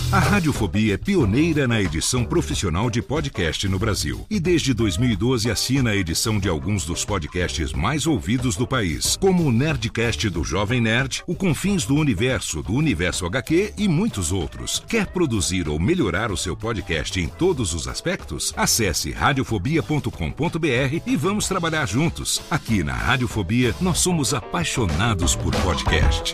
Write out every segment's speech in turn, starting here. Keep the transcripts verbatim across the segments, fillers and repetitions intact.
A Radiofobia é pioneira na edição profissional de podcast no Brasil. E desde dois mil e doze assina a edição de alguns dos podcasts mais ouvidos do país, como o Nerdcast do Jovem Nerd, o Confins do Universo, do Universo agá quê e muitos outros. Quer produzir ou melhorar o seu podcast em todos os aspectos? Acesse radiofobia ponto com ponto b r e vamos trabalhar juntos. Aqui na Radiofobia, nós somos apaixonados por podcast.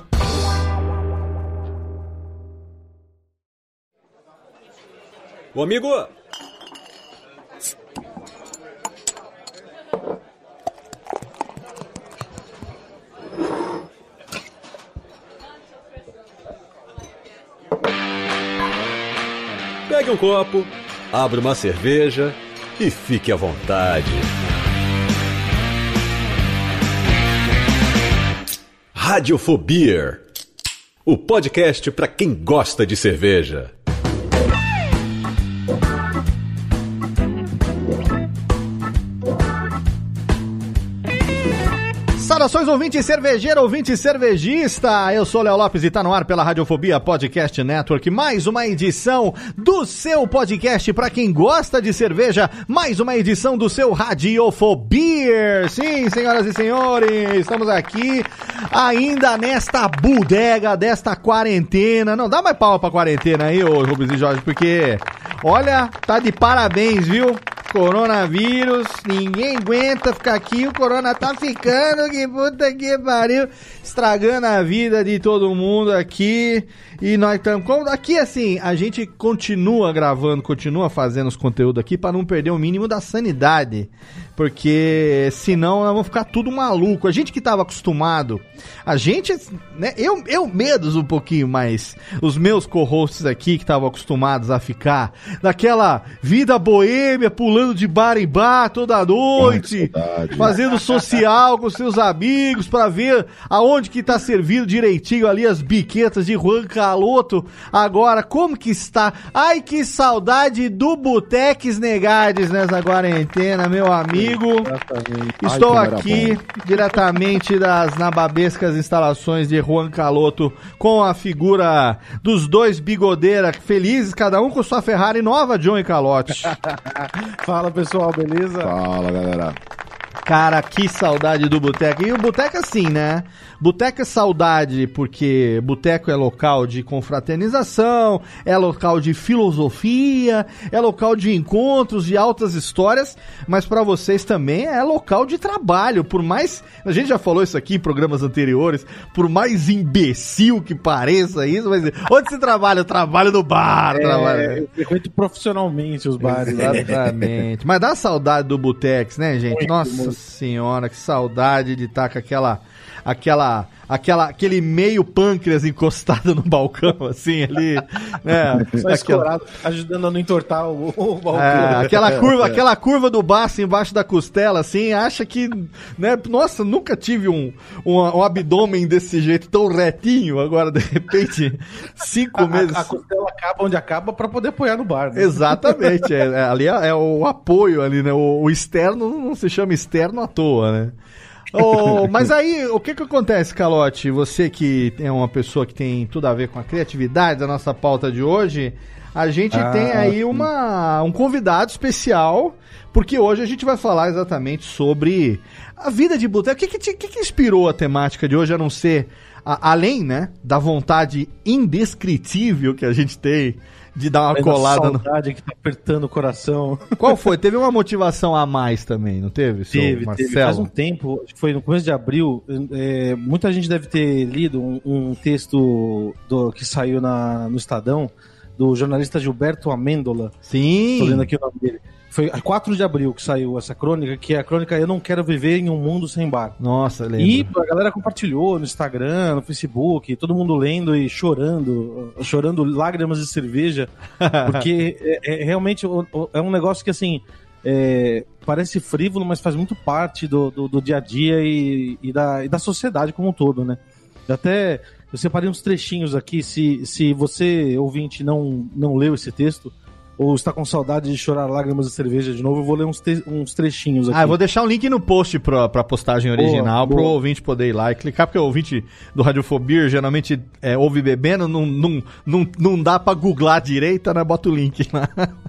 Ô, amigo! Pegue um copo, abra uma cerveja e fique à vontade. Radiofobia, o podcast para quem gosta de cerveja. Saudações, ouvinte cervejeiro, ouvinte cervejista. Eu sou o Léo Lopes e tá no ar pela Radiofobia Podcast Network. Mais uma edição do seu podcast para quem gosta de cerveja. Mais uma edição do seu Radiofobia. Sim, senhoras e senhores, estamos aqui ainda nesta bodega desta quarentena. Não, dá mais pau pra quarentena aí, ô Rubens e Jorge, porque, olha, tá de parabéns, viu? Coronavírus, ninguém aguenta ficar aqui, o corona tá ficando, que puta que pariu, estragando a vida de todo mundo aqui, e nós estamos, aqui assim, a gente continua gravando, continua fazendo os conteúdos aqui para não perder o mínimo da sanidade, porque senão nós vamos ficar tudo maluco. A gente que tava acostumado, a gente, né, eu, eu menos um pouquinho, mas os meus co-hosts aqui que estavam acostumados a ficar naquela vida boêmia, pulando de bar em bar toda noite, fazendo social com seus amigos pra ver aonde que tá servindo direitinho ali as biquetas de Juan Caloto. Agora, como que está? Ai, que saudade do Boteques Negades nessa quarentena, meu amigo. Exatamente. Estou Ai, aqui diretamente das nababescas instalações de Juan Caloto com a figura dos dois bigodeiras felizes, cada um com sua Ferrari nova, John e Calote. Fala, pessoal, beleza? Fala, galera. Cara, que saudade do boteco. E o boteco assim, né? Boteco é saudade porque boteco é local de confraternização, é local de filosofia, é local de encontros, de altas histórias, mas pra vocês também é local de trabalho. Por mais, a gente já falou isso aqui em programas anteriores, por mais imbecil que pareça isso, mas onde você trabalha? Eu trabalho no bar. É, trabalho. Eu frequento profissionalmente os bares. Exatamente. Mas dá saudade do Botex, né, gente? Muito, Nossa muito. senhora, que saudade de estar com aquela, aquela, aquela, aquele meio pâncreas encostado no balcão, assim, ali, né? Só escorado, ajudando a não entortar o, o balcão. É, aquela curva, aquela curva do baço embaixo da costela, assim, acha que, né? Nossa, nunca tive um, um, um abdômen desse jeito tão retinho, agora, de repente, cinco a, meses... A, a costela acaba onde acaba pra poder apoiar no bar, né? Exatamente, é, é, ali é, é o apoio ali, né? O, o externo não se chama externo à toa, né? Oh, mas aí, o que que acontece, Calote? Você que é uma pessoa que tem tudo a ver com a criatividade da nossa pauta de hoje, a gente ah, tem aí uma, um convidado especial, porque hoje a gente vai falar exatamente sobre a vida de boteco. O que que, que que inspirou a temática de hoje, a não ser, a, além, né, da vontade indescritível que a gente tem de dar uma colada no... saudade que tá apertando o coração. Qual foi? Teve uma motivação a mais também, não teve? Teve, teve. Faz um tempo, acho que foi no começo de abril, é, muita gente deve ter lido um, um texto do, que saiu na, no Estadão, do jornalista Gilberto Amêndola. Sim. Tô lendo aqui o nome dele. Foi quatro de abril que saiu essa crônica, que é a crônica Eu Não Quero Viver em um Mundo Sem Bar. Nossa, lembro. E a galera compartilhou no Instagram, no Facebook, todo mundo lendo e chorando, chorando lágrimas de cerveja, porque é, é realmente é um negócio que, assim, é, parece frívolo, mas faz muito parte do, do, do dia a dia e, e, da, e da sociedade como um todo, né? Até eu separei uns trechinhos aqui, se, se você, ouvinte, não, não leu esse texto, ou está com saudade de chorar lágrimas de cerveja de novo, eu vou ler uns, te- uns trechinhos aqui. Ah, eu vou deixar um link no post pra, pra postagem original, boa, pro boa. ouvinte poder ir lá e clicar, porque o ouvinte do Radiofobia geralmente é, ouve bebendo, não, não, não, não dá pra googlar direito, né? Bota o link lá.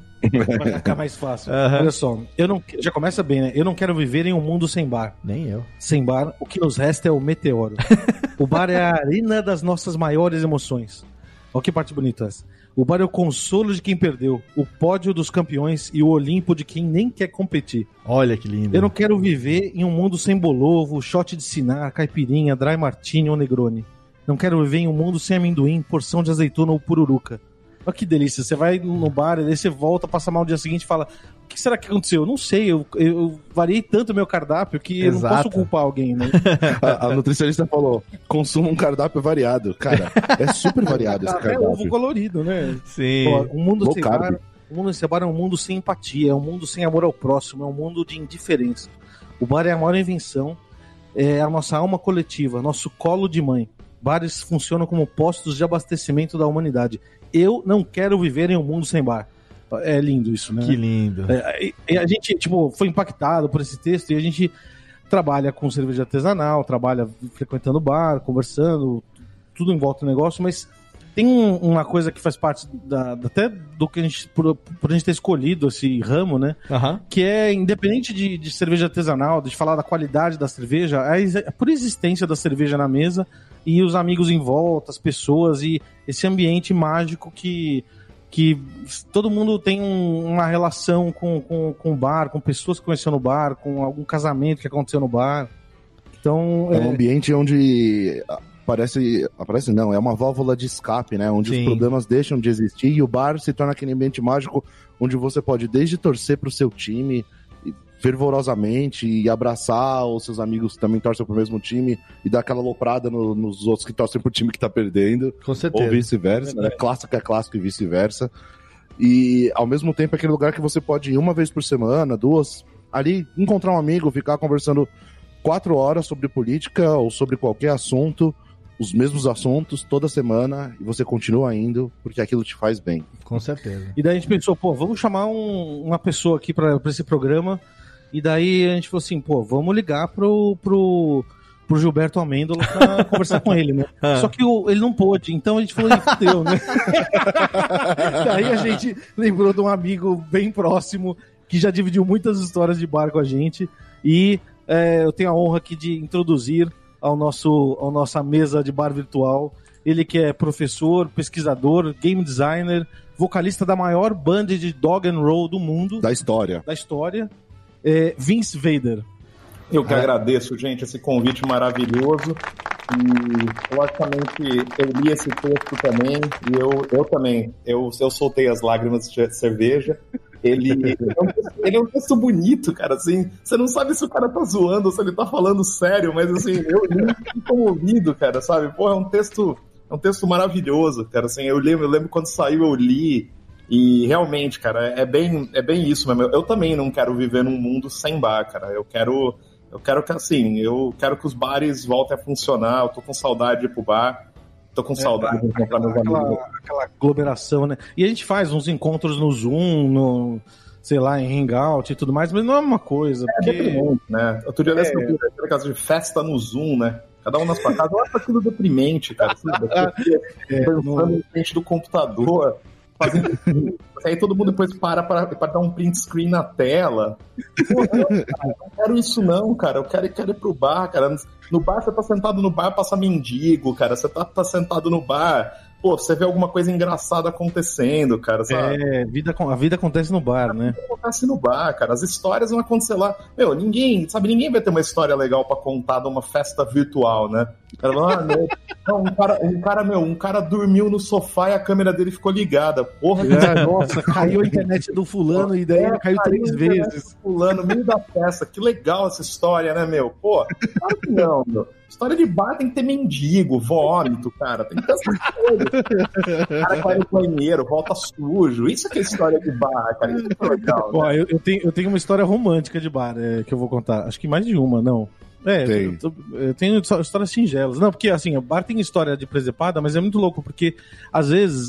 Vai ficar mais fácil. Aham. Olha só, eu não, já começa bem, né? Eu não quero viver em um mundo sem bar. Nem eu. Sem bar, o que nos resta é o meteoro. O bar é a arena das nossas maiores emoções. Olha que parte bonita essa. O bar é o consolo de quem perdeu, o pódio dos campeões e o Olimpo de quem nem quer competir. Olha que lindo. Eu não quero viver em um mundo sem bolovo, shot de sinar, caipirinha, dry martini ou negroni. Não quero viver em um mundo sem amendoim, porção de azeitona ou pururuca. Olha que delícia, você vai no bar e daí você volta, passa mal no dia seguinte e fala: o que será que aconteceu? Eu não sei, eu, eu variei tanto o meu cardápio que eu não Exato. posso culpar alguém, né? A, a nutricionista falou, consuma um cardápio variado. Cara, é super variado esse Até cardápio. ovo colorido, né? Sim. Pô, um mundo Low sem carb. bar, um mundo sem bar é um mundo sem empatia, é um mundo sem amor ao próximo, é um mundo de indiferença. O bar é a maior invenção, é a nossa alma coletiva, nosso colo de mãe. Bares funcionam como postos de abastecimento da humanidade. Eu não quero viver em um mundo sem bar. É lindo isso, né? Que lindo. É, e- e a gente, tipo, foi impactado por esse texto e a gente trabalha com cerveja artesanal, trabalha frequentando bar, conversando, tudo em volta do negócio, mas tem um- uma coisa que faz parte da, da- até do que a gente, por, por a gente ter escolhido esse ramo, né? Aham. Que é, independente de, de cerveja artesanal, de falar da qualidade da cerveja, a, ex- a pura existência da cerveja na mesa e os amigos em volta, as pessoas e esse ambiente mágico que, que todo mundo tem um- uma relação com, com, com o bar, com pessoas que conheceu no bar, com algum casamento que aconteceu no bar. Então, É um é, ambiente onde aparece, aparece não, é uma válvula de escape, né? Onde Sim. os problemas deixam de existir e o bar se torna aquele ambiente mágico onde você pode desde torcer pro seu time e- fervorosamente e abraçar os seus amigos que também torcem pro mesmo time e dar aquela aloprada no- nos outros que torcem pro time que tá perdendo. Com Ou certeza. vice-versa, né? Clássico é clássico e vice-versa. E ao mesmo tempo é aquele lugar que você pode ir uma vez por semana, duas, ali encontrar um amigo, ficar conversando quatro horas sobre política ou sobre qualquer assunto, os mesmos assuntos toda semana, e você continua indo porque aquilo te faz bem. Com certeza. e daí a gente pensou, pô, vamos chamar um- uma pessoa aqui pra pra esse programa. E daí a gente falou assim, pô, vamos ligar pro, pro, pro Gilberto Amêndola pra conversar com ele, né? Ah. Só que o- ele não pôde, então a gente falou, fudeu, né? Daí a gente lembrou de um amigo bem próximo que já dividiu muitas histórias de bar com a gente. E é, eu tenho a honra aqui de introduzir ao nosso, ao nossa mesa de bar virtual. Ele que é professor, pesquisador, game designer, vocalista da maior banda de dog and roll do mundo, Da história. da história, é Vince Vader. Eu que agradeço, gente, esse convite maravilhoso. E, logicamente, eu li esse texto também, e eu, eu também, eu, eu soltei as lágrimas de cerveja. Ele, é um texto, ele é um texto bonito, cara, assim, você não sabe se o cara tá zoando ou se ele tá falando sério, mas, assim, eu li fiquei comovido, cara, sabe? Pô, é um texto, é um texto maravilhoso, cara, assim, eu lembro, eu lembro quando saiu, eu li, e realmente, cara, é bem, é bem isso mesmo. Eu, eu também não quero viver num mundo sem bar, cara, eu quero... Eu quero que, assim, eu quero que os bares voltem a funcionar, eu tô com saudade de ir pro bar, tô com saudade de encontrar meus amigos. Aquela, aquela aglomeração, né? E a gente faz uns encontros no Zoom, no, sei lá, em Hangout e tudo mais, mas não é uma coisa, É porque... deprimente, né? Outro dia eu É. vi aquele caso de festa no Zoom, né? Cada um na sua casa, eu acho aquilo deprimente, cara. Sabe? É, Dançando não- em frente do computador, fazendo. Aí todo mundo depois para pra, pra dar um print screen na tela. Pô, não, cara, eu não quero isso, não, cara. Eu quero, quero ir pro bar, cara. No bar, você tá sentado no bar, passa mendigo, cara. Você tá, tá sentado no bar. Pô, você vê alguma coisa engraçada acontecendo, cara, sabe? É, vida, a vida acontece no bar, né? Acontece no bar, cara. As histórias vão acontecer lá. Meu, ninguém, sabe, ninguém vai ter uma história legal pra contar de uma festa virtual, né? O cara, fala, ah, meu, não, um cara, um cara, meu, um cara dormiu no sofá e a câmera dele ficou ligada. Porra, É, nossa, caiu a internet do fulano e daí É, caiu caiu três a internet vezes. Fulano, no meio da festa. Que legal essa história, né, meu? Pô, claro que não, meu. História de bar tem que ter mendigo, vômito, cara. Tem que ter essas coisas. O cara vai no banheiro, volta sujo. Isso que é história de bar, cara. Isso que é legal, né? Ó, eu, eu tenho, eu tenho uma história romântica de bar é, que eu vou contar. Acho que mais de uma, não. É, Tem. eu, tô- eu tenho só histórias singelas. Não, porque assim, o bar tem história de presepada, mas é muito louco, porque às vezes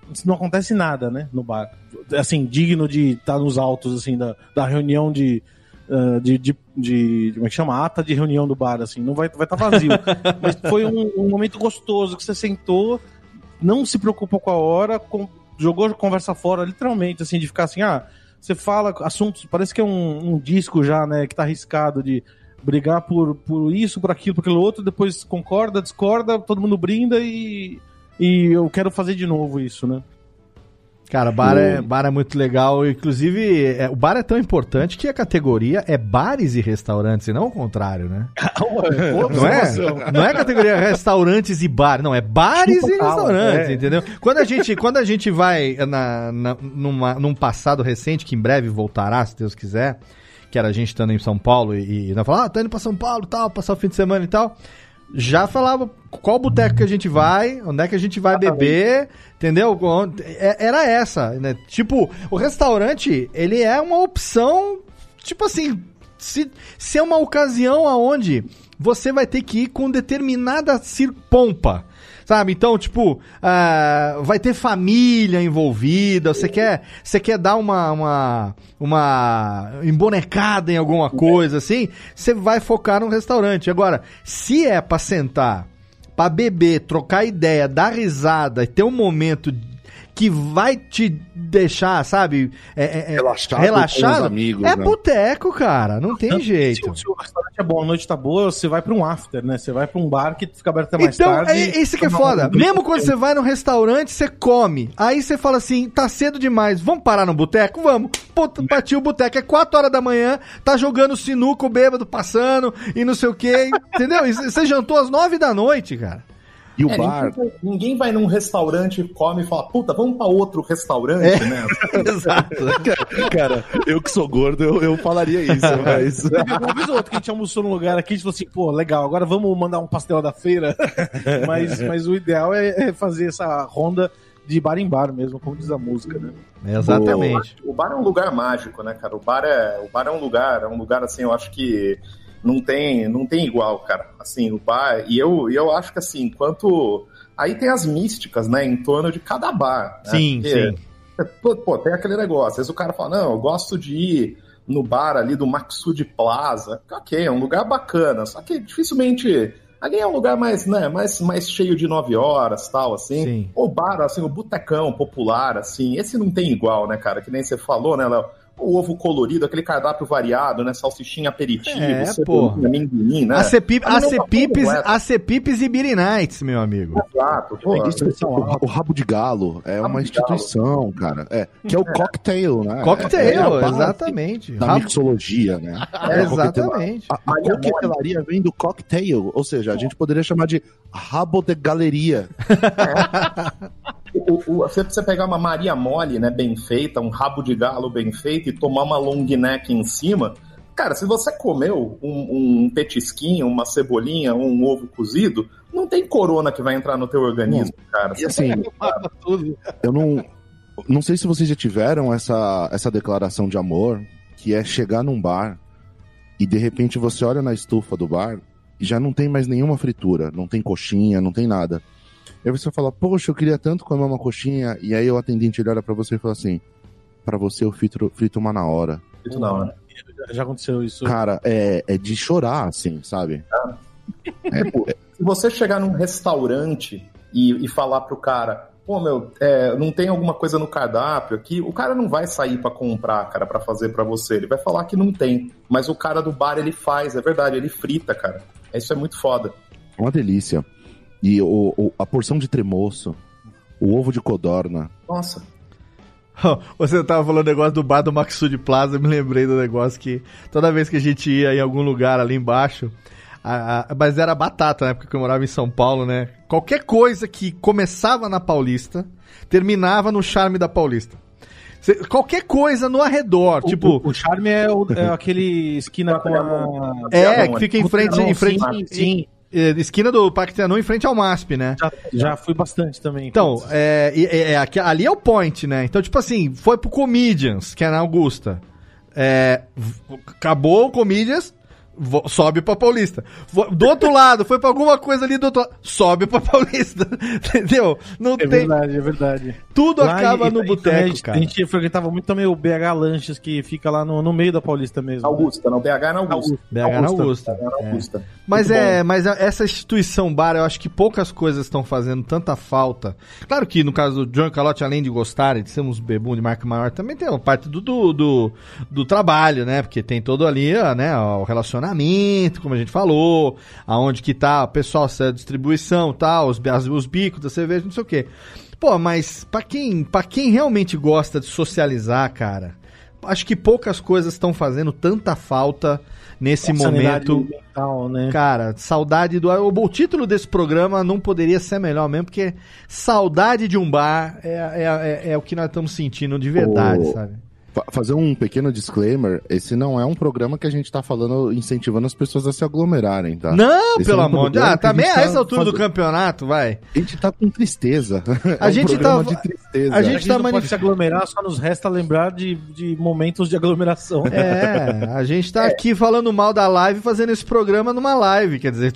não acontece nada, né, no bar. Assim, digno de estar nos autos, assim, da, da reunião de, uh, de, de, de... Como é que chama? Ata de reunião do bar, assim. Não vai estar vai tá vazio. Mas foi um, um momento gostoso, que você sentou, não se preocupou com a hora, com, jogou a conversa fora, literalmente, assim, de ficar assim, ah, você fala assuntos, parece que é um, um disco já, né, que tá arriscado de brigar por, por isso, por aquilo, por aquilo outro, depois concorda, discorda, todo mundo brinda e, e eu quero fazer de novo isso, né? Cara, bar é, bar é muito legal, inclusive é, o bar é tão importante que a categoria é bares e restaurantes, e não o contrário, né? Não é, não é a categoria restaurantes e bar, não, é bares Chupa e restaurantes, é. entendeu? Quando a gente, quando a gente vai na, na, numa, num passado recente, que em breve voltará, se Deus quiser, que era a gente estando em São Paulo e, e nós falava, ah, tá indo pra São Paulo e tal, passar o fim de semana e tal, já falava qual boteco que a gente vai, onde é que a gente vai beber, entendeu? Era essa, né? Tipo, o restaurante, ele é uma opção, tipo assim, se, se é uma ocasião aonde você vai ter que ir com determinada pompa, sabe? Então, tipo, uh, vai ter família envolvida, você quer, você quer dar uma, uma, uma embonecada em alguma coisa, assim, você vai focar num restaurante. Agora, se é pra sentar, pra beber, trocar ideia, dar risada e ter um momento que vai te deixar, sabe, é, é, relaxado, relaxado com os amigos, é né? Boteco, cara, não tem Tanto jeito. Se, se o restaurante é bom, a noite tá boa, você vai pra um after, né? Você vai pra um bar que fica aberto até mais então, tarde. Então, é isso que é foda. Mesmo quando você vai no restaurante, você come. Aí você fala assim, tá cedo demais, vamos parar no boteco? Vamos. Puta, partiu o boteco, é quatro horas da manhã, tá jogando sinuca, o bêbado passando e não sei o quê, entendeu? E você jantou às nove da noite, cara. E o é, bar... Ninguém, ninguém vai num restaurante, come e fala, puta, vamos pra outro restaurante, é. né? Exato. Cara, eu que sou gordo, eu, eu falaria isso, mas... Uma vez ou outra que a gente almoçou num lugar aqui, a gente falou assim, pô, legal, agora vamos mandar um pastel da feira. mas, mas o ideal é fazer essa ronda de bar em bar mesmo, como diz a música, né? Exatamente. O, o bar é um lugar mágico, né, cara? O bar é, o bar é um lugar, é um lugar, assim, eu acho que não tem, não tem igual, cara. Assim, o bar... E eu, eu acho que, assim, enquanto... Aí tem as místicas, né, em torno de cada bar. Né? Sim, Porque, sim. Pô, pô, tem aquele negócio. Às vezes o cara fala, não, eu gosto de ir no bar ali do Maxud Plaza. Ok, é um lugar bacana. Só que dificilmente... Ali é um lugar mais, né, mais, mais cheio de nove horas, tal, assim. Sim. O bar, assim, o botecão popular, assim, esse não tem igual, né, cara? Que nem você falou, né, Léo? O ovo colorido, aquele cardápio variado, né? Salsichinha aperitivo, é, cebolinha, amendoim, né? Acepipes, Acepipes e Beer Nights, meu amigo. Exato. Pô, o, o rabo de galo é uma instituição, cara. É, que é o cocktail, né? Cocktail, é, é exatamente. Da rabo... mixologia, né? É, exatamente. A, a coquetelaria vem do cocktail, ou seja, a gente poderia chamar de rabo de galeria. É. O, o, você precisa pegar uma Maria Mole, né, bem feita, um rabo de galo bem feito e tomar uma long neck em cima. Cara, se você comeu um, um petisquinho, uma cebolinha, um ovo cozido, não tem corona que vai entrar no teu organismo, não. Cara. E assim, eu não, não sei se vocês já tiveram essa, essa declaração de amor, que é chegar num bar e de repente você olha na estufa do bar e já não tem mais nenhuma fritura, não tem coxinha, não tem nada. Aí você fala, poxa, eu queria tanto comer uma coxinha. E aí o atendente olha pra você e fala assim, pra você eu frito, frito uma na hora. Frito na hora. Já aconteceu isso. Cara, é, é de chorar, assim, sabe? É. Tipo, se você chegar num restaurante e, e falar pro cara, pô, meu, é, não tem alguma coisa no cardápio aqui, o cara não vai sair pra comprar, cara, pra fazer pra você. Ele vai falar que não tem. Mas o cara do bar, ele faz, é verdade, ele frita, cara. Isso é muito foda. Uma delícia. E o, o, a porção de tremoço, o ovo de codorna. Nossa. Você tava falando o negócio do bar do Maxud Plaza, eu me lembrei do negócio que toda vez que a gente ia em algum lugar ali embaixo, a, a, mas era batata, na época que eu morava em São Paulo, né? Qualquer coisa que começava na Paulista, terminava no Charme da Paulista. Cê, qualquer coisa no arredor, o, tipo... O, o Charme é, o, é aquele esquina com a... É, que fica em frente... Em frente sim, sim. Esquina do Parque Trianon em frente ao M A S P, né? Já, já fui bastante também. Então, é, é, é, ali é o point, né? Então, tipo assim, foi pro Comedians, que é na Augusta. É, acabou o Comedians, vo- sobe pra Paulista. Vo- do outro lado, foi pra alguma coisa ali do outro lado, sobe pra Paulista. Entendeu? Não É tem... verdade, é verdade. Tudo Lá acaba e- no e boteco, também a gente- cara. A gente frequentava muito também o B H Lanches, que fica lá no, no meio da Paulista mesmo. Augusta, não, B H na Augusta. B H na Augusta. B H na É. Augusta. Mas Muito é, bom. mas essa instituição bar, eu acho que poucas coisas estão fazendo tanta falta. Claro que no caso do John Calotte, além de gostarem de sermos bebum de marca maior, também tem uma parte do, do, do, do trabalho, né? Porque tem todo ali, ó, né, o relacionamento, como a gente falou, aonde que tá o pessoal, a distribuição, tal, os, as- os bicos da cerveja, não sei o quê. Pô, mas pra quem, pra quem realmente gosta de socializar, cara, acho que poucas coisas estão fazendo tanta falta nesse Sanidade momento. mental, né? Cara, saudade do... O, o título desse programa não poderia ser melhor mesmo, porque saudade de um bar é, é, é, é o que nós estamos sentindo de verdade, O- sabe? Fa- Fazer um pequeno disclaimer, esse não é um programa que a gente tá falando, incentivando as pessoas a se aglomerarem, tá? Não, Esse pelo é um amor de... programa Ah, que a também gente a tá essa altura do fazendo- campeonato, vai. A gente tá com tristeza. A É um gente programa tá- de tristeza. a A gente gente tá não manif- pode se aglomerar, só nos resta lembrar de, de momentos de aglomeração. É, a gente tá aqui falando mal da live, fazendo esse programa numa live, quer dizer,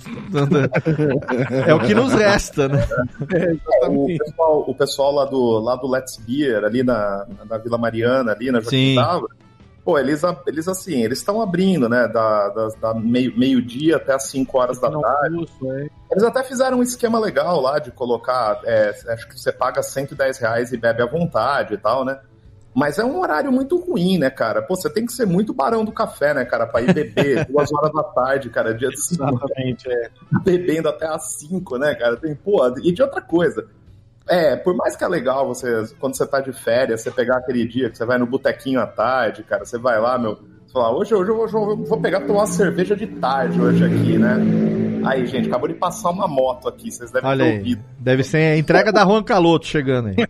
é o que nos resta, né? O pessoal, o pessoal lá do, lá do Let's Beer, ali na, na Vila Mariana, ali na Sim. Joaquim Távora, pô, eles, eles assim, eles estão abrindo, né, da, da, da meio, meio-dia até as cinco horas da Não, tarde. isso, é. Eles até fizeram um esquema legal lá de colocar, é, acho que você paga cento e dez reais e bebe à vontade e tal, né? Mas é um horário muito ruim, né, cara? Pô, você tem que ser muito barão do café, né, cara, pra ir beber duas horas da tarde, cara, dia de cinco, Exatamente, é. bebendo até às cinco, né, cara? Tem, pô, e de outra coisa. É, por mais que é legal você, quando você tá de férias, você pegar aquele dia que você vai no botequinho à tarde, cara, você vai lá, meu, você fala, hoje, hoje eu vou, eu vou pegar pra tomar uma cerveja de tarde hoje aqui, né? Aí, gente, acabou de passar uma moto aqui, vocês devem Olha ter aí, ouvido. deve ser a entrega da Juan Caloto chegando aí.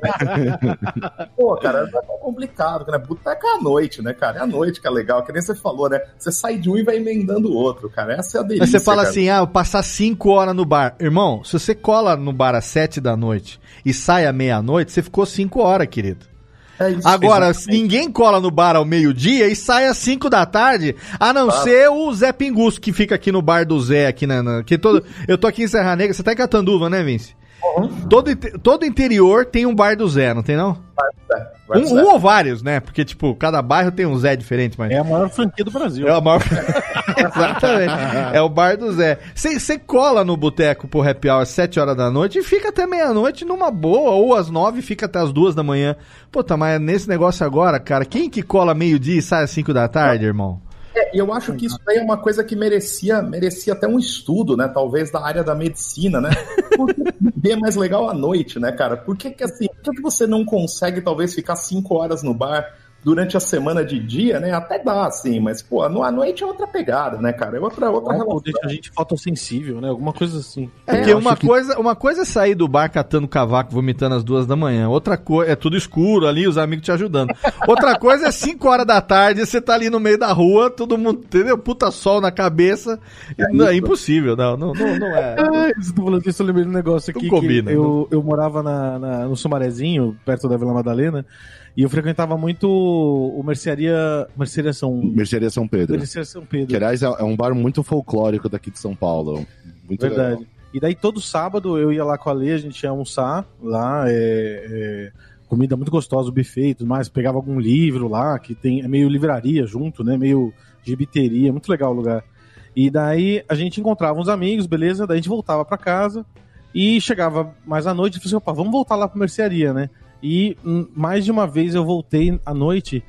Pô, cara, é complicado, né? Boteca é à noite, né, cara? É à noite que é legal, que nem você falou, né? Você sai de um e vai emendando o outro, cara. Essa é a delícia, Aí você fala cara. assim, ah, eu passar cinco horas no bar. Irmão, se você cola no bar às sete da noite e sai à meia-noite, você ficou cinco horas, querido. É isso, Agora, se exatamente. ninguém cola no bar ao meio-dia e sai às cinco da tarde, a não ser o Zé Pinguço, que fica aqui no bar do Zé, aqui na... na- que todo, eu tô aqui em Serra Negra, você tá em Catanduva, né, Vince? Todo, inte- todo interior tem um bar do Zé, não tem não? Vai, Um, Zé. um ou vários, né? Porque, tipo, cada bairro tem um Zé diferente, mas... É a maior franquia do Brasil. É a maior... Exatamente. É o bar do Zé. Você cola no boteco pro happy hour às sete horas da noite e fica até meia-noite numa boa, ou às nove e fica até as duas da manhã. Pô, tá, mas nesse negócio agora, cara, quem que cola meio-dia e sai às cinco da tarde, irmão? É, e eu acho que isso aí é uma coisa que merecia, merecia até um estudo, né? Talvez da área da medicina, né? Por que beber é mais legal à noite, né, cara? Por que que assim, por que que você não consegue talvez ficar cinco horas no bar durante a semana de dia, né? Até dá, assim, mas, pô, no- à noite é outra pegada, né, cara? É outra, outra Ou relação. deixa a gente fotossensível, né? Alguma coisa assim. É, É, porque eu uma, acho que- coisa, uma coisa é sair do bar catando cavaco, vomitando às duas da manhã. Outra coisa é tudo escuro ali, os amigos te ajudando. Outra coisa é cinco horas da tarde, você tá ali no meio da rua, todo mundo, entendeu? Puta sol na cabeça. Não, é impossível, não, não, não, não é. Ah, você tá falando disso, eu lembrei de um negócio aqui. Não combina, que eu, eu morava na, na- no Sumarezinho, perto da Vila Madalena, e eu frequentava muito o Mercearia, Mercearia São, Mercearia São Pedro. Mercearia São Pedro. Que, aliás, é é um bar muito folclórico daqui de São Paulo. Muito Verdade. legal. E daí todo sábado eu ia lá com a Lê, a gente ia almoçar lá, é, é, comida muito gostosa, o buffet e tudo mais, pegava algum livro lá, que tem, é meio livraria junto, né, meio gibiteria, muito legal o lugar. E daí a gente encontrava uns amigos, beleza, daí a gente voltava pra casa e chegava mais à noite e falava assim, opa, vamos voltar lá pra mercearia, né? E hum, mais de uma vez eu voltei à noite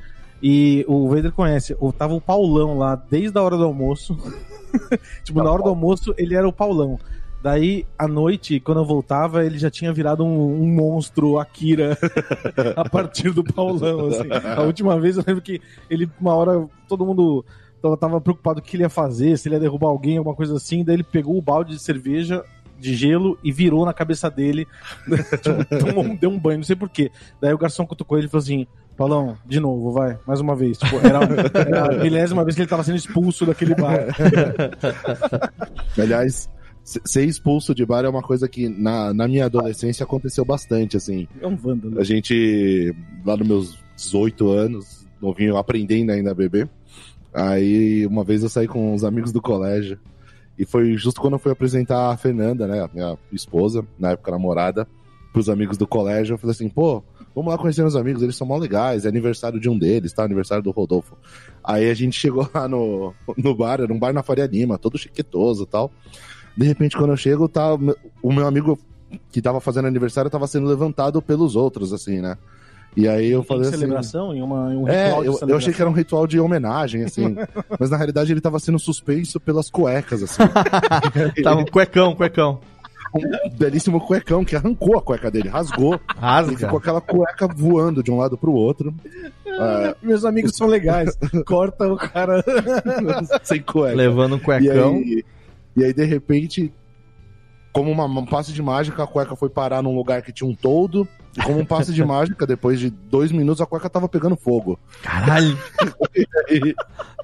e o Vader conhece, eu tava o Paulão lá desde a hora do almoço. Tipo, na hora do almoço ele era o Paulão. Daí, à noite, quando eu voltava, ele já tinha virado um, um monstro Akira a partir do Paulão, assim. A última vez eu lembro que ele, uma hora, todo mundo tava, tava preocupado o que ele ia fazer, se ele ia derrubar alguém, alguma coisa assim. Daí ele pegou o balde de cerveja, de gelo, e virou na cabeça dele. Tipo, tomou- deu um banho, não sei porquê. Daí o garçom cutucou ele e falou assim... Paulão, de novo, vai, mais uma vez. Tipo, era, era a milésima vez que ele tava sendo expulso daquele bar. Aliás, se- ser expulso de bar é uma coisa que na, na minha adolescência aconteceu bastante, assim. É um vândalo. A gente, lá nos meus dezoito anos, novinho, aprendendo ainda a beber, Aí uma vez eu saí com os amigos do colégio. E foi justo quando eu fui apresentar a Fernanda, né, a minha esposa, na época namorada, pros amigos do colégio. Eu falei assim, pô, vamos lá conhecer meus amigos, eles são mó legais, é aniversário de um deles, tá? Aniversário do Rodolfo. Aí a gente chegou lá no, no bar, era um bar na Faria Lima, todo chiquetoso e tal. De repente, quando eu chego, tá, o meu amigo que tava fazendo aniversário tava sendo levantado pelos outros, assim, né? E aí eu falei assim... celebração? Em uma, em um é, ritual de eu, celebração? eu achei que era um ritual de homenagem, assim. Mas na realidade ele tava sendo suspenso pelas cuecas, assim. Tava um cuecão, cuecão. Um belíssimo cuecão que arrancou a cueca dele, rasgou. Rasga. E ficou aquela cueca voando de um lado pro outro. Ah, meus amigos são legais. Corta o cara sem cueca. Levando um cuecão. E aí, e aí de repente, como uma, um passe de mágica, a cueca foi parar num lugar que tinha um toldo. E como um passe de mágica, depois de dois minutos, a cueca tava pegando fogo. Caralho! E aí,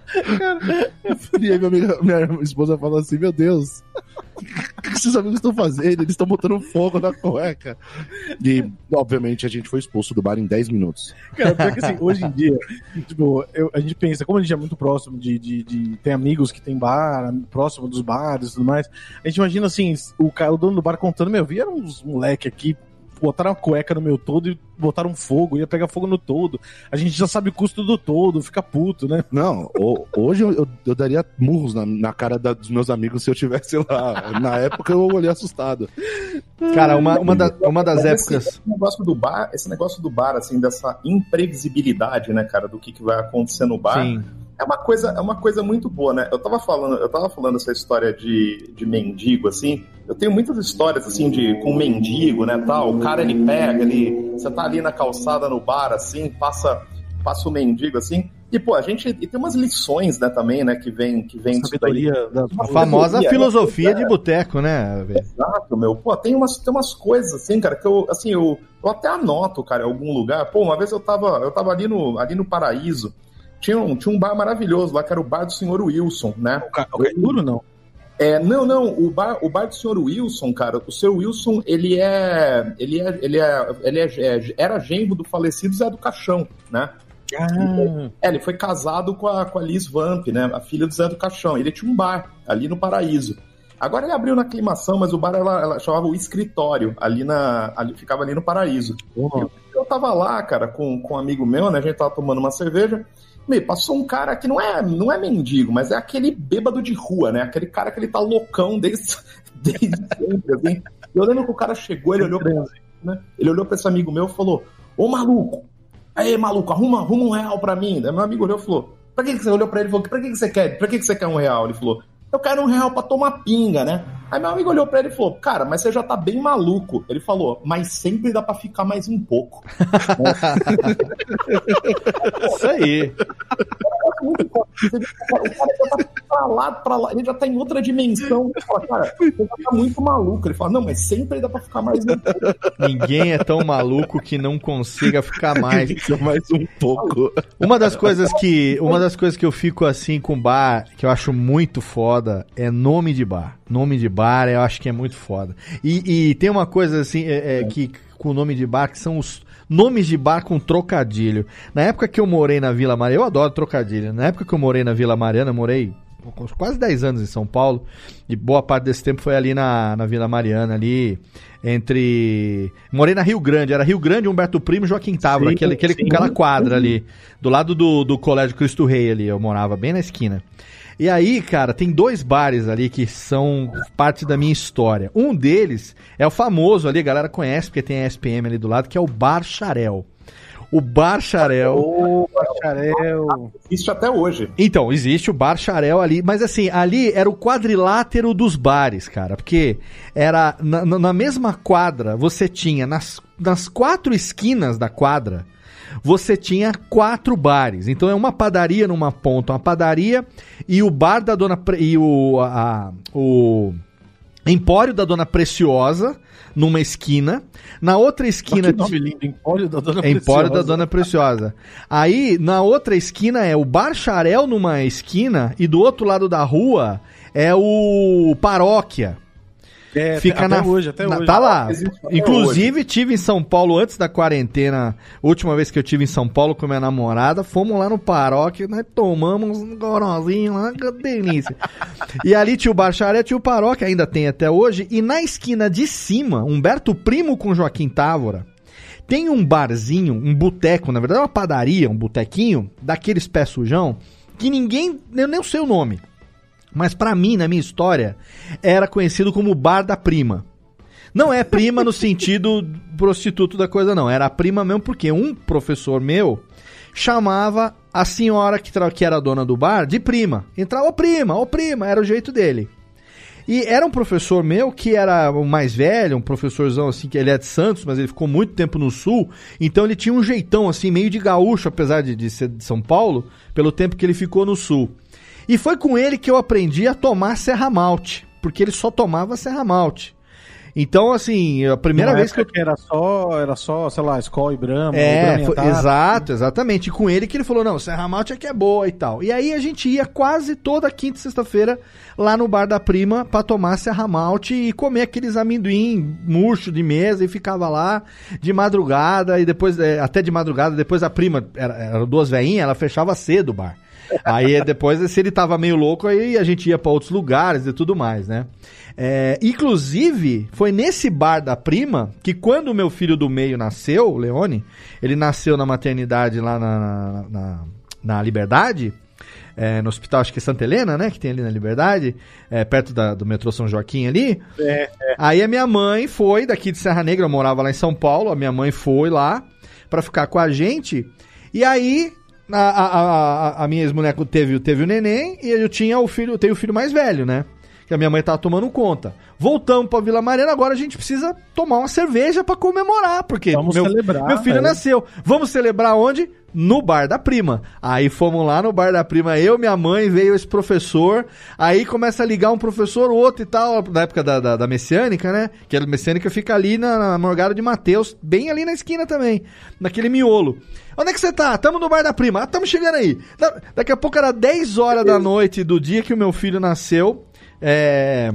e aí minha, amiga, minha esposa falou assim, meu Deus, o que esses amigos estão fazendo? Eles estão botando fogo na cueca. E, obviamente, a gente foi expulso do bar em dez minutos. Cara, porque assim, hoje em dia, tipo, eu, a gente pensa, como a gente é muito próximo de, de, de tem amigos que tem bar, próximo dos bares e tudo mais, a gente imagina assim, o, cara, o dono do bar contando, meu, vieram uns moleque aqui, botaram uma cueca no meu todo e botaram fogo, ia pegar fogo no todo. A gente já sabe o custo do todo, fica puto, né? Não, o, hoje eu, eu, eu daria murros na, na cara da, dos meus amigos se eu tivesse lá. Na época eu olhei assustado. Cara, uma, uma, da, uma das Mas épocas... Esse, esse, negócio do bar, esse negócio do bar, assim, dessa imprevisibilidade, né, cara, do que, que vai acontecer no bar... Sim. É uma coisa, é uma coisa muito boa, né? Eu tava falando, eu tava falando essa história de, de mendigo, assim. Eu tenho muitas histórias, assim, de com mendigo, né, tal. O cara, ele pega, ele... Você tá ali na calçada, no bar, assim, passa, passa o mendigo, assim. E, pô, a gente... E tem umas lições, né, também, né, que vem, que vem disso daí. Da... A famosa sabedoria, filosofia né? de boteco, né? Exato, meu. Pô, tem umas, tem umas coisas, assim, cara, que eu, assim, eu, eu até anoto, cara, em algum lugar. Pô, uma vez eu tava, eu tava ali no, ali no Paraíso. Tinha um, tinha um bar maravilhoso lá, que era o bar do senhor Wilson, né? O, ca... o Caeturo, não? É, não, não, o bar, o bar do senhor Wilson, cara, o senhor Wilson, ele é, ele é, ele é, ele é, é era genro do falecido Zé do Caixão, né? Ah. É, ele foi casado com a, com a Liz Vamp, né? A filha do Zé do Caixão. Ele tinha um bar ali no Paraíso. Agora ele abriu na Aclimação, mas o bar ela, ela chamava o Escritório, ali na, ali, ficava ali no Paraíso. Uhum. Eu, eu tava lá, cara, com, com um amigo meu, né? A gente tava tomando uma cerveja. Meu, passou um cara que não é, não é mendigo, mas é aquele bêbado de rua, né? Aquele cara que ele tá loucão desde, desde sempre, assim. Eu lembro que o cara chegou, ele olhou pra, né? Ele olhou pra esse amigo meu e falou, ô maluco, aí maluco, arruma, arruma um real pra mim. Daí meu amigo olhou e falou, pra que, que você olhou pra ele e falou, pra que, que você quer? Pra que, que você quer um real? Ele falou, eu quero um real pra tomar pinga, né? Aí meu amigo olhou pra ele e falou, cara, mas você já tá bem maluco. Ele falou, mas sempre dá pra ficar mais um pouco. Isso aí. O cara já tá pra lá, pra lá, ele já tá em outra dimensão. Ele fala, cara, você já tá muito maluco. Ele fala, não, mas sempre dá pra ficar mais um pouco. Ninguém é tão maluco que não consiga ficar mais. mais um pouco. Uma das coisas que, uma das coisas que eu fico assim com bar, que eu acho muito foda, é nome de bar. Nome de bar, eu acho que é muito foda. E, e tem uma coisa assim, é, é, que com o nome de bar, que são os nomes de bar com trocadilho. Na época que eu morei na Vila Mariana, eu adoro trocadilho. Na época que eu morei na Vila Mariana, eu morei quase dez anos em São Paulo, e boa parte desse tempo foi ali na, na Vila Mariana, ali entre... Morei na Rio Grande, era Rio Grande, Humberto Primo e Joaquim Távora, aquele, aquele, aquela quadra ali, do lado do, do Colégio Cristo Rei ali, eu morava bem na esquina. E aí, cara, tem dois bares ali que são parte da minha história. Um deles é o famoso ali, a galera conhece, porque tem a S P M ali do lado, que é o Bar Xarel. O Bar Xarel... Ô, Bar Xarel... Existe até hoje. Então, existe o Bar Xarel ali, mas assim, ali era o quadrilátero dos bares, cara, porque era na, na mesma quadra, você tinha, nas, nas quatro esquinas da quadra, você tinha quatro bares. Então é uma padaria numa ponta, uma padaria e o bar da Dona Pre... e o, a, o Empório da Dona Preciosa numa esquina. Na outra esquina... Que nome lindo, Empório da Dona Preciosa. Empório da Dona Preciosa. Aí, na outra esquina é o Bar Xarel numa esquina e do outro lado da rua é o Paróquia. É, Fica até na, hoje, até na, hoje. Tá lá. Até Inclusive, hoje. tive em São Paulo antes da quarentena. Última vez que eu tive em São Paulo com minha namorada, fomos lá no Paróquia, nós tomamos um gorozinho lá, que delícia. E ali tinha o Bacharé, tinha o Paróquia, ainda tem até hoje. E na esquina de cima, Humberto Primo com Joaquim Távora, tem um barzinho, um boteco, na verdade é uma padaria, um botequinho, daqueles pé sujão, que ninguém, eu nem sei o nome. Mas pra mim, na minha história, era conhecido como Bar da Prima. Não é prima no sentido prostituto da coisa, não. Era a prima mesmo porque um professor meu chamava a senhora que, tra- que era dona do bar de prima. Entrava, ô prima, ô prima, era o jeito dele. E era um professor meu que era o mais velho, um professorzão assim, que ele é de Santos, mas ele ficou muito tempo no Sul, então ele tinha um jeitão assim, meio de gaúcho, apesar de, de ser de São Paulo, pelo tempo que ele ficou no Sul. E foi com ele que eu aprendi a tomar Serra Malte, porque ele só tomava Serra Malte. Então, assim, a primeira Uma vez que eu... época era só, era só, sei lá, Skol e Brahma. É, Brahma foi- Antártica. exato, exatamente. E com ele que ele falou, não, Serra Malte é que é boa e tal. E aí a gente ia quase toda quinta e sexta-feira lá no Bar da Prima pra tomar Serra Malte e comer aqueles amendoim murcho de mesa e ficava lá de madrugada e depois, é, até de madrugada, depois a prima, era, era duas veinhas, ela fechava cedo o bar. Aí depois, se ele tava meio louco, aí a gente ia pra outros lugares e tudo mais, né? É, inclusive, foi nesse bar da prima que quando o meu filho do meio nasceu, o Leone, ele nasceu na maternidade lá na, na, na, na Liberdade, é, no hospital, acho que é Santa Helena, né? Que tem ali na Liberdade, é, perto da, do metrô São Joaquim ali. É, é. Aí a minha mãe foi daqui de Serra Negra, eu morava lá em São Paulo, a minha mãe foi lá pra ficar com a gente. E aí a, a, a, a minha ex-mulher teve, teve o neném e eu tinha o filho, eu tenho o filho mais velho, né? Que a minha mãe tava tomando conta. Voltamos pra Vila Mariana, agora a gente precisa tomar uma cerveja pra comemorar, porque Vamos meu, celebrar, meu filho é. nasceu. Vamos celebrar onde? No Bar da Prima. Aí fomos lá no Bar da Prima, eu, minha mãe, veio esse professor, aí começa a ligar um professor, o outro e tal, na época da, da, da Messiânica, né? Que a Messiânica fica ali na, na Morgado de Mateus, bem ali na esquina também, naquele miolo. Onde é que você tá? Tamo no Bar da Prima. Ah, tamo chegando aí. Da, daqui a pouco era dez horas da noite do dia que o meu filho nasceu. É,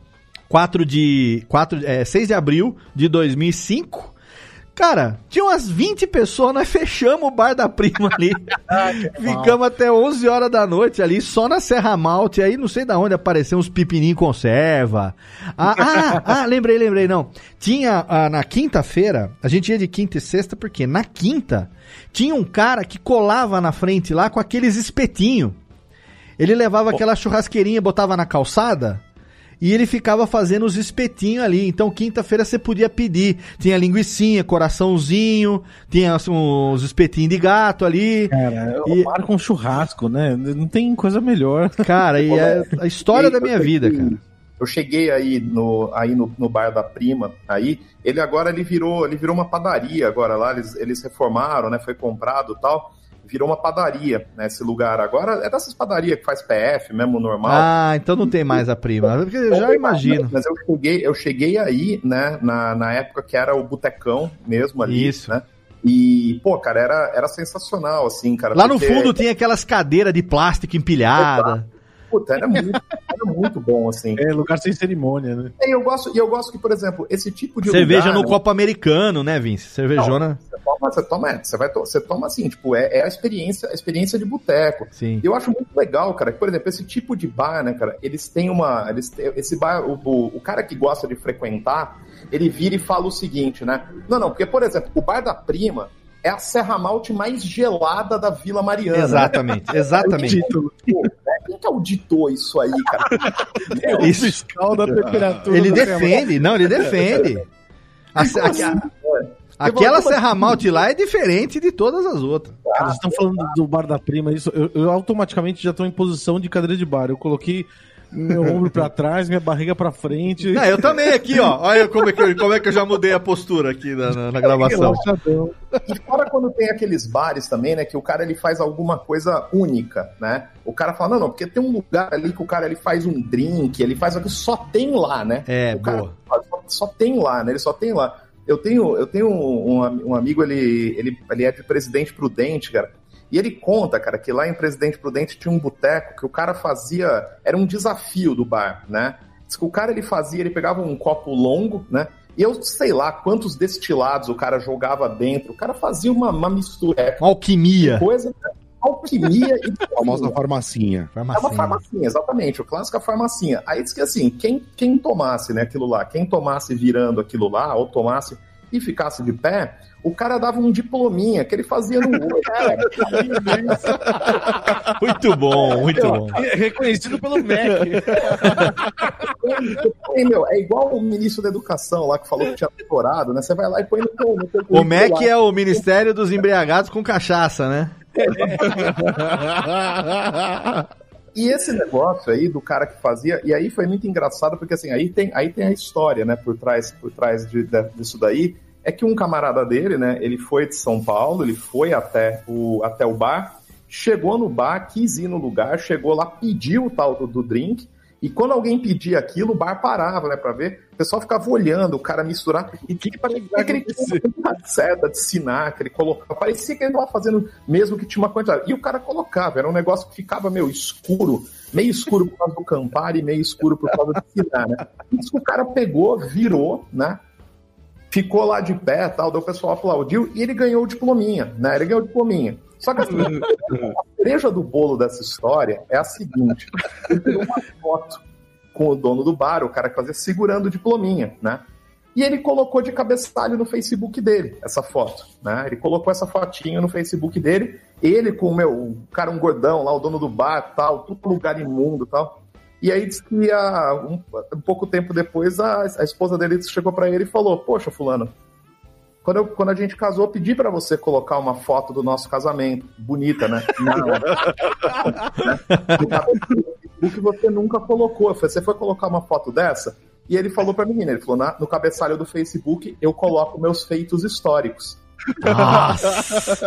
quatro de, quatro, é, seis de abril de dois mil e cinco. Cara, tinha umas vinte pessoas, nós fechamos o Bar da Prima ali. Ficamos até onze horas da noite ali, só na Serra Malte. Aí não sei de onde apareceu uns pepininhos em conserva. Ah, ah, ah, lembrei, lembrei, não. Tinha, ah, na quinta-feira, a gente ia de quinta e sexta, porque na quinta tinha um cara que colava na frente lá com aqueles espetinhos. Ele levava aquela churrasqueirinha, botava na calçada e ele ficava fazendo os espetinhos ali. Então, quinta-feira você podia pedir. Tinha linguicinha, coraçãozinho, tinha uns espetinhos de gato ali. Cara, E- eu marco um churrasco, né? Não tem coisa melhor. Cara, e é a história da minha vida, cara. Eu cheguei aí no, aí no, no Bar da Prima, aí, ele agora ele virou, ele virou uma padaria agora lá, eles, eles reformaram, né, foi comprado e tal, virou uma padaria, né, esse lugar agora, é dessas padarias que faz P F mesmo, normal. Ah, então não tem mais a prima. Porque eu já imagino. Mas eu cheguei, eu cheguei aí, né, na, na época que era o Botecão mesmo ali, Isso. né, e, pô, cara, era, era sensacional, assim, cara. Lá no porque- fundo tinha aquelas cadeiras de plástico empilhada. Puta, era muito, era muito bom, assim. É lugar sem cerimônia, né? E eu gosto, e eu gosto que, por exemplo, esse tipo de Cerveja lugar, no né, copo americano, né, Vince? Cervejona. Você toma, você toma, você vai, to- você toma assim, tipo, é, é a experiência, a experiência de boteco. Sim. E eu acho muito legal, cara, que, por exemplo, esse tipo de bar, né, cara, eles têm uma, eles têm, esse bar, o, o, o cara que gosta de frequentar, ele vira e fala o seguinte, né, não, não, porque, por exemplo, o Bar da Prima é a Serra Malte mais gelada da Vila Mariana. Exatamente, exatamente. Né? Pô, né? Quem que auditou isso aí, cara? É o Isso. fiscal da temperatura. Ele do defende, não, ele defende. A- Como a- assim, a- né? aquela Como Serra Malte lá é diferente de todas as outras. Cara, vocês estão falando do Bar da Prima, isso, eu, eu automaticamente já estou em posição de cadeira de bar. Eu coloquei meu ombro pra trás, minha barriga pra frente. Não, eu também aqui, ó. Olha como é que eu, como é que eu já mudei a postura aqui na, na- na gravação. Relaxadão. E fora quando tem aqueles bares também, né, que o cara ele faz alguma coisa única, né? O cara fala, não, não, porque tem um lugar ali que o cara ele faz um drink, ele faz aquilo, só tem lá, né? É, o cara boa. faz, só, só tem lá, né? Ele só tem lá. Eu tenho, eu tenho um, um, um amigo, ele, ele, ele é de Presidente Prudente, cara. E ele conta, cara, que lá em Presidente Prudente tinha um boteco que o cara fazia, era um desafio do bar, né? Diz que o cara, ele fazia, ele pegava um copo longo, né? E eu sei lá quantos destilados o cara jogava dentro. O cara fazia uma, uma mistura. Uma alquimia. Coisa, alquimia e... A famosa farmacinha. farmacinha. É uma farmacinha, exatamente. O clássico é a farmacinha. Aí diz que assim, quem, quem tomasse, né, aquilo lá, quem tomasse virando aquilo lá, ou tomasse e ficasse de pé, o cara dava um diplominha que ele fazia no olho. Muito bom, muito bom. Reconhecido pelo M E C. É, meu, é igual o ministro da Educação lá que falou que tinha doutorado, né? Você vai lá e põe no teu, no teu O M E C é o Ministério dos Embriagados com Cachaça, né? E esse negócio aí do cara que fazia, e aí foi muito engraçado, porque assim, aí tem, aí tem a história, né, por trás, por trás de, de, disso daí, é que um camarada dele, né, ele foi de São Paulo, ele foi até o, até o bar, chegou no bar, quis ir no lugar, chegou lá, pediu o tal do, do drink, e quando alguém pedia aquilo, o bar parava, né, pra ver, o pessoal ficava olhando o cara misturar, e que parecia que ele tinha uma seta de sinar, que ele colocava, parecia que ele tava fazendo mesmo que tinha uma quantidade, e o cara colocava, era um negócio que ficava, meu, escuro, meio escuro por causa do Campari, e meio escuro por causa do sinar, né, isso que o cara pegou, virou, né, ficou lá de pé, tal, daí o pessoal aplaudiu, e ele ganhou o diplominha, né, ele ganhou o diplominha. Só que assim, a cereja do bolo dessa história é a seguinte: ele tirou uma foto com o dono do bar, o cara que fazia, segurando o diplominha, né? E ele colocou de cabeçalho no Facebook dele, essa foto, né? Ele colocou essa fotinha no Facebook dele, ele com o meu, o cara, um gordão lá, o dono do bar, tal, tudo lugar imundo, tal. E aí disse que a, um, um pouco tempo depois a, a esposa dele chegou pra ele e falou: poxa, fulano, Quando, eu, quando a gente casou, eu pedi pra você colocar uma foto do nosso casamento. Bonita, né? Não. O que você nunca colocou. Eu falei, você foi colocar uma foto dessa? E ele falou pra menina, ele falou, na, no cabeçalho do Facebook, eu coloco meus feitos históricos. Nossa!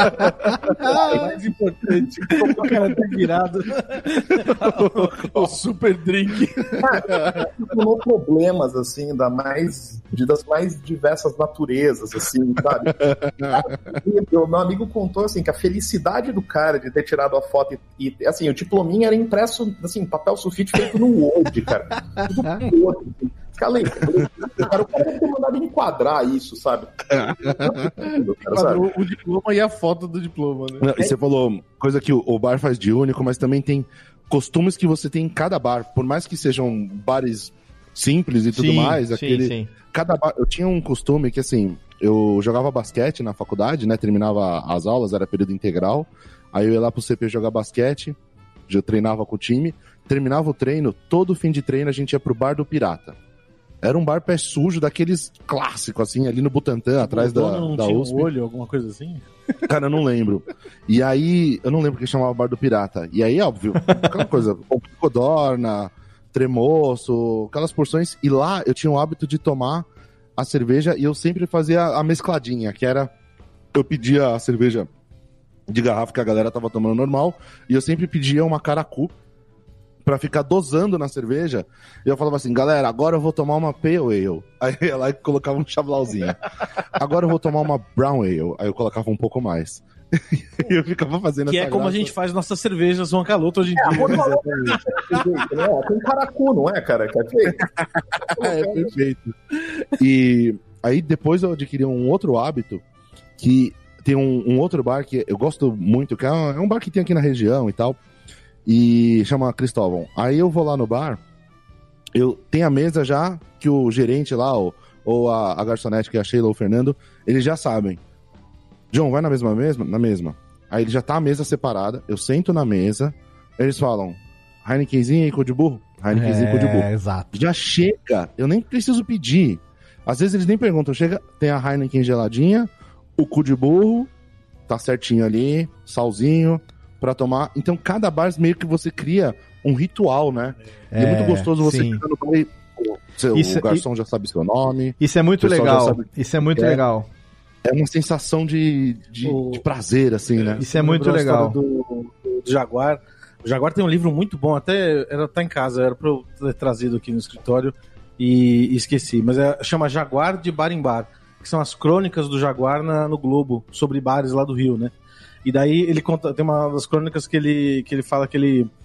O mais importante, o cara tá virado o, o super drink. Tornou problemas, assim, da mais, de, das mais diversas naturezas, assim, sabe? E o meu amigo contou, assim, que a felicidade do cara de ter tirado a foto e, e assim, o diplominha era impresso, assim, papel sulfite feito no Word, cara. Tudo com Word, assim. Cara, o cara tem que mandado enquadrar isso, sabe? Enquadrou o diploma e a foto do diploma, né? Não, e você falou coisa que o, o bar faz de único, mas também tem costumes que você tem em cada bar. Por mais que sejam bares simples e tudo sim, mais, aquele, sim, sim. cada bar, eu tinha um costume que, assim, eu jogava basquete na faculdade, né? Terminava as aulas, era período integral. Aí eu ia lá pro C P jogar basquete, eu treinava com o time. Terminava o treino, todo fim de treino a gente ia pro Bar do Pirata. Era um bar pé sujo, daqueles clássicos, assim, ali no Butantã, atrás da, não da tinha U S P. Um olho, alguma coisa assim? Cara, eu não lembro. E aí, eu não lembro o que chamava Bar do Pirata. E aí, óbvio, aquela coisa, codorna, tremoço, aquelas porções. E lá eu tinha o hábito de tomar a cerveja e eu sempre fazia a mescladinha, que era, eu pedia a cerveja de garrafa que a galera tava tomando normal, e eu sempre pedia uma caracu pra ficar dosando na cerveja, e eu falava assim, galera, agora eu vou tomar uma Pale Ale. Aí eu ia lá e colocava um chablauzinho. Agora eu vou tomar uma Brown Ale. Aí eu colocava um pouco mais. E eu ficava fazendo que essa é como graça. a gente faz nossas cervejas João Caloto hoje em É, dia. é, tem caracu, não é, cara? Que é feito. É, perfeito. E aí depois eu adquiri um outro hábito, que tem um, um outro bar que eu gosto muito, que é um, é um bar que tem aqui na região e tal, e chama Cristóvão. Aí eu vou lá no bar, eu tenho a mesa já, que o gerente lá, ou, ou a, a garçonete, que é a Sheila ou o Fernando, eles já sabem. John, vai na mesma mesma? Na mesma. Aí ele já tá a mesa separada, eu sento na mesa, eles falam, Heinekenzinho e cu de burro? Heinekenzinho e cu de burro. É, exato. Já chega, eu nem preciso pedir. Às vezes eles nem perguntam, chega, tem a Heineken geladinha, o cu de burro, tá certinho ali, salzinho, pra tomar. Então, cada bar meio que você cria um ritual, né? É, e é muito gostoso você sim. ficar no bar e o, Isso, o garçom e... já sabe seu nome. Isso é muito legal. Isso é muito é. legal. É uma sensação de, de, o... de prazer, assim, né? Isso é muito legal. Do, do, do Jaguar. O Jaguar tem um livro muito bom, até era tá em casa, era pra eu ter trazido aqui no escritório e, e esqueci. Mas é, chama Jaguar de Bar em Bar, que são as crônicas do Jaguar na, no Globo, sobre bares lá do Rio, né? E daí ele conta, tem uma das crônicas que ele, que ele fala que ele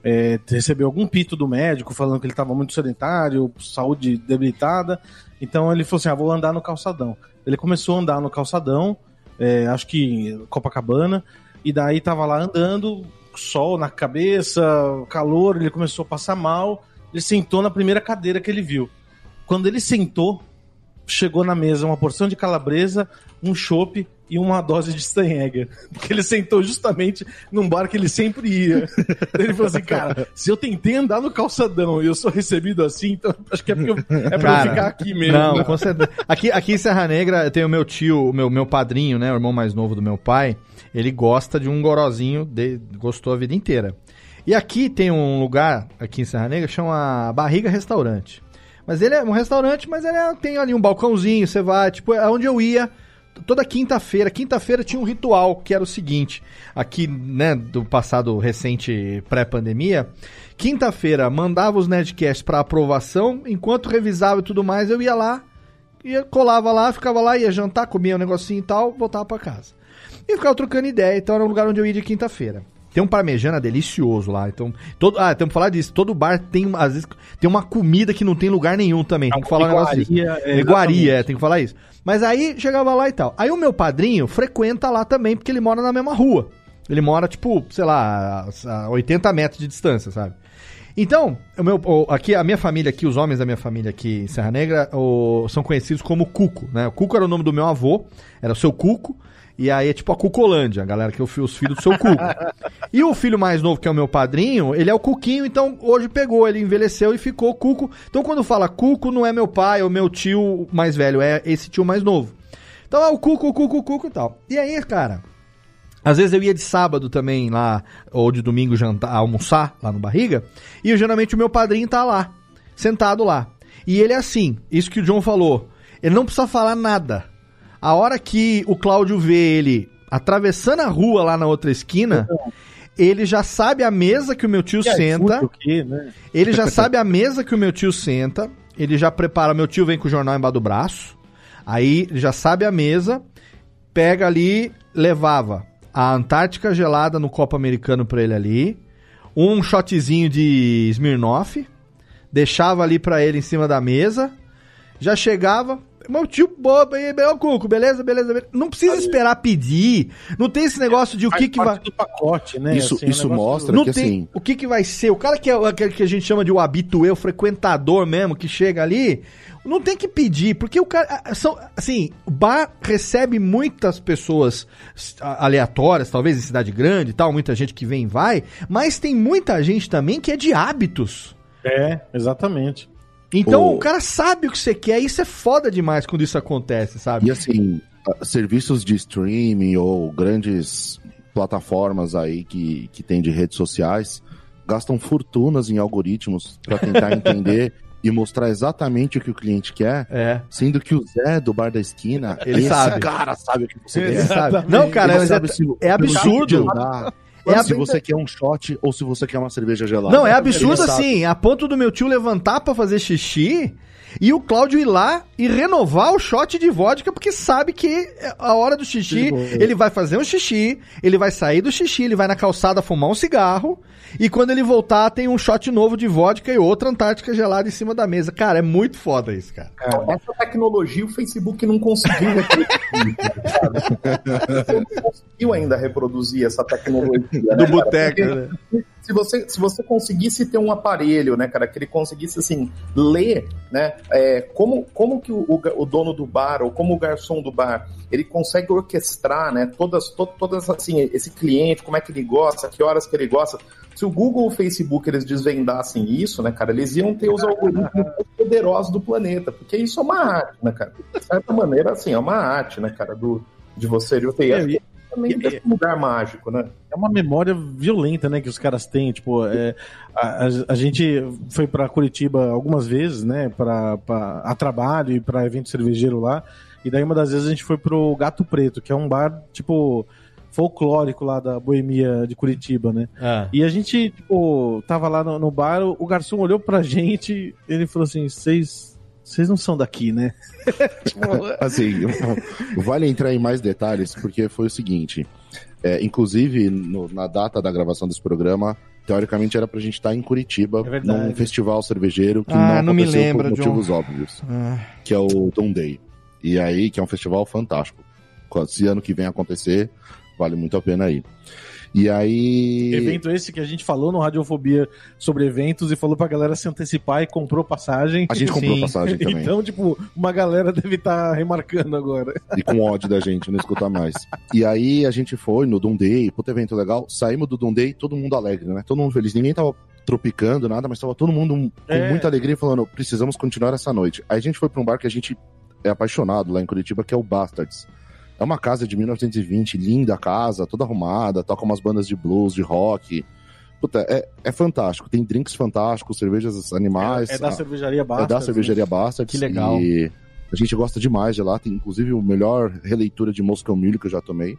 é, recebeu algum pito do médico falando que ele estava muito sedentário, saúde debilitada. Então ele falou assim, ah, vou andar no calçadão. Ele começou a andar no calçadão, é, acho que Copacabana, e daí tava lá andando, sol na cabeça, calor, ele começou a passar mal, ele sentou na primeira cadeira que ele viu. Quando ele sentou, chegou na mesa uma porção de calabresa, um chopp e uma dose de Steinegger. Porque ele sentou justamente num bar que ele sempre ia. Ele falou assim, cara, se eu tentei andar no calçadão e eu sou recebido assim, então acho que é, porque eu, é pra cara, eu ficar aqui mesmo. Não, com certeza. Aqui, aqui em Serra Negra, eu tenho o meu tio, o meu, meu padrinho, né, o irmão mais novo do meu pai, ele gosta de um gorozinho, de, gostou a vida inteira. E aqui tem um lugar, aqui em Serra Negra, que chama Barriga Restaurante. Mas ele é um restaurante, mas ele é, tem ali um balcãozinho, você vai, tipo, é onde eu ia toda quinta-feira. Quinta-feira tinha um ritual, que era o seguinte, aqui, né, do passado recente pré-pandemia, quinta-feira mandava os Nerdcasts para aprovação, enquanto revisava e tudo mais, eu ia lá, ia, colava lá, ficava lá, ia jantar, comia um negocinho e tal, voltava para casa. E ficava trocando ideia, então era um lugar onde eu ia de quinta-feira. Tem um parmegiana delicioso lá, então... Todo, ah, temos que falar disso. Todo bar tem, às vezes, tem uma comida que não tem lugar nenhum também. Tem que falar um negócio disso. É, iguaria, é, tem que falar isso. Mas aí, chegava lá e tal. Aí o meu padrinho frequenta lá também, porque ele mora na mesma rua. Ele mora, tipo, sei lá, a oitenta metros de distância, sabe? Então, o meu, o, aqui, a minha família aqui, os homens da minha família aqui em Serra Negra, o, são conhecidos como Cuco, né? O Cuco era o nome do meu avô, era o seu Cuco. E aí é tipo a Cucolândia, a galera que é os filhos do seu Cuco. E o filho mais novo, que é o meu padrinho, ele é o Cuquinho, então hoje pegou, ele envelheceu e ficou Cuco. Então quando fala Cuco, não é meu pai ou meu tio mais velho, é esse tio mais novo. Então é o Cuco, o Cuco, o Cuco e tal. E aí, cara, às vezes eu ia de sábado também lá, ou de domingo jantar, almoçar lá no Barriga, e eu, geralmente o meu padrinho tá lá, sentado lá. E ele é assim, isso que o John falou, ele não precisa falar nada. A hora que o Cláudio vê ele atravessando a rua lá na outra esquina, ele já sabe a mesa que o meu tio senta. Quê, né? Ele já sabe a mesa que o meu tio senta. Ele já prepara. Meu tio vem com o jornal embaixo do braço. Aí ele já sabe a mesa. Pega ali, levava a Antártica gelada no copo americano pra ele ali. Um shotzinho de Smirnoff. Deixava ali pra ele em cima da mesa. Já chegava. Meu tio, bobo, aí, meu Cuco, beleza, beleza, beleza. Não precisa esperar pedir. Não tem esse negócio de o que que vai... do pacote, né? Isso, assim, isso um mostra não que tem assim... o que que vai ser. O cara que é aquele que a gente chama de o habituê, o frequentador mesmo, que chega ali, não tem que pedir, porque o cara... São, assim, o bar recebe muitas pessoas aleatórias, talvez em cidade grande e tal, muita gente que vem e vai, mas tem muita gente também que é de hábitos. É, exatamente. Então o... o cara sabe o que você quer, e isso é foda demais quando isso acontece, sabe? E assim, serviços de streaming ou grandes plataformas aí que, que tem de redes sociais gastam fortunas em algoritmos para tentar entender e mostrar exatamente o que o cliente quer, é. Sendo que o Zé do bar da esquina, ele esse sabe. cara sabe o que você Ele quer. sabe. Não, cara, mas é, é absurdo. É ab... se você quer um shot ou se você quer uma cerveja gelada. Não, é absurdo assim, a ponto do meu tio levantar pra fazer xixi e o Cláudio ir lá e renovar o shot de vodka, porque sabe que a hora do xixi, ele vai fazer um xixi, ele vai sair do xixi, ele vai na calçada fumar um cigarro, e quando ele voltar tem um shot novo de vodka e outra Antártica gelada em cima da mesa. Cara, é muito foda isso, cara. Então, essa tecnologia o Facebook não conseguiu reproduzir, sabe? Não conseguiu ainda reproduzir essa tecnologia. Do né, boteco, né? Se você, se você conseguisse ter um aparelho, né, cara, que ele conseguisse, assim, ler, né, é, como, como que o, o dono do bar, ou como o garçom do bar, ele consegue orquestrar, né, todas, to, todas, assim, esse cliente, como é que ele gosta, que horas que ele gosta. Se o Google ou o Facebook, eles desvendassem isso, né, cara, eles iam ter os algoritmos mais poderosos do planeta, porque isso é uma arte, né, cara. De certa maneira, assim, é uma arte, né, cara, do, de você, de você ir... É, também desse lugar mágico, né? É uma memória violenta, né, que os caras têm, tipo, é, a, a, a gente foi pra Curitiba algumas vezes, né, pra, pra, a trabalho e pra evento cervejeiro lá, e daí uma das vezes a gente foi pro Gato Preto, que é um bar, tipo, folclórico lá da boemia de Curitiba, né? Ah. E a gente, tipo, tava lá no, no bar, o garçom olhou pra gente, ele falou assim, vocês... Vocês não são daqui, né? Assim, vale entrar em mais detalhes, porque foi o seguinte, é, inclusive no, na data da gravação desse programa, teoricamente era pra gente estar em Curitiba, É verdade. num festival cervejeiro que Ah, não não me aconteceu lembra, por motivos John. óbvios, Ah. que é o Doom Day. E aí, que é um festival fantástico. Se ano que vem acontecer, vale muito a pena ir. E aí... Evento esse que a gente falou no Radiofobia sobre eventos e falou pra galera se antecipar e comprou passagem. A gente comprou Sim. passagem também. Então, tipo, uma galera deve estar remarcando agora. E com ódio da gente, não escutar mais. E aí a gente foi no Doom Day, puto evento legal, saímos do Doom Day, todo mundo alegre, né? Todo mundo feliz. Ninguém tava tropicando, nada, mas tava todo mundo com É. muita alegria falando, precisamos continuar essa noite. Aí a gente foi pra um bar que a gente é apaixonado lá em Curitiba, que é o Bastards. É uma casa de mil novecentos e vinte, linda a casa, toda arrumada, toca umas bandas de blues, de rock. Puta, é, é fantástico. Tem drinks fantásticos, cervejas animais. É da a- cervejaria Bastards. É da cervejaria Bastards. Que legal. E a gente gosta demais de lá. Tem inclusive o melhor releitura de Moscow Mule que eu já tomei.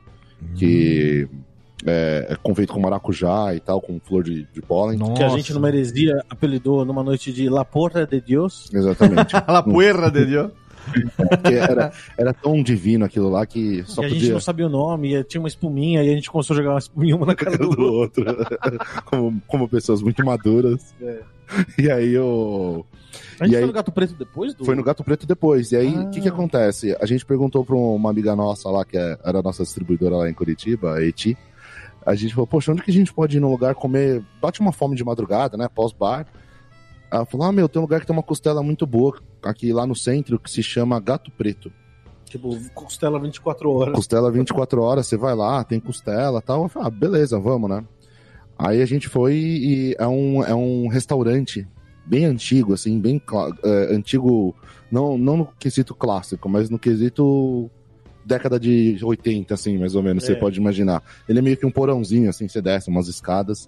Que é, é feito com maracujá e tal, com flor de, de pólen. Nossa. Que a gente numa heresia apelidou numa noite de La Porra de Deus. Exatamente. A la puerra de Deus. Porque era, era tão divino aquilo lá que só e a gente podia... não sabia o nome, e tinha uma espuminha, e a gente começou a jogar uma espuminha uma na cara do do outro. outro. como, como pessoas muito maduras. É. E aí eu... A gente E foi aí- no Gato Preto depois do... Foi no Gato Preto depois. E aí, o Ah. que que acontece? A gente perguntou pra uma amiga nossa lá, que é- era a nossa distribuidora lá em Curitiba, a Eti. A gente falou, poxa, onde que a gente pode ir num lugar comer... Bate uma fome de madrugada, né? Pós-bar. Ela falou, ah, meu, tem um lugar que tem uma costela muito boa aqui lá no centro, que se chama Gato Preto. Tipo, costela vinte e quatro horas. Costela vinte e quatro horas, você vai lá, tem costela e tal. Eu falei, ah, beleza, vamos, né? Aí a gente foi e é um, é um restaurante bem antigo, assim, bem cla- é, antigo, não, não no quesito clássico, mas no quesito década de oitenta, assim, mais ou menos, É. você pode imaginar. Ele é meio que um porãozinho, assim, você desce umas escadas.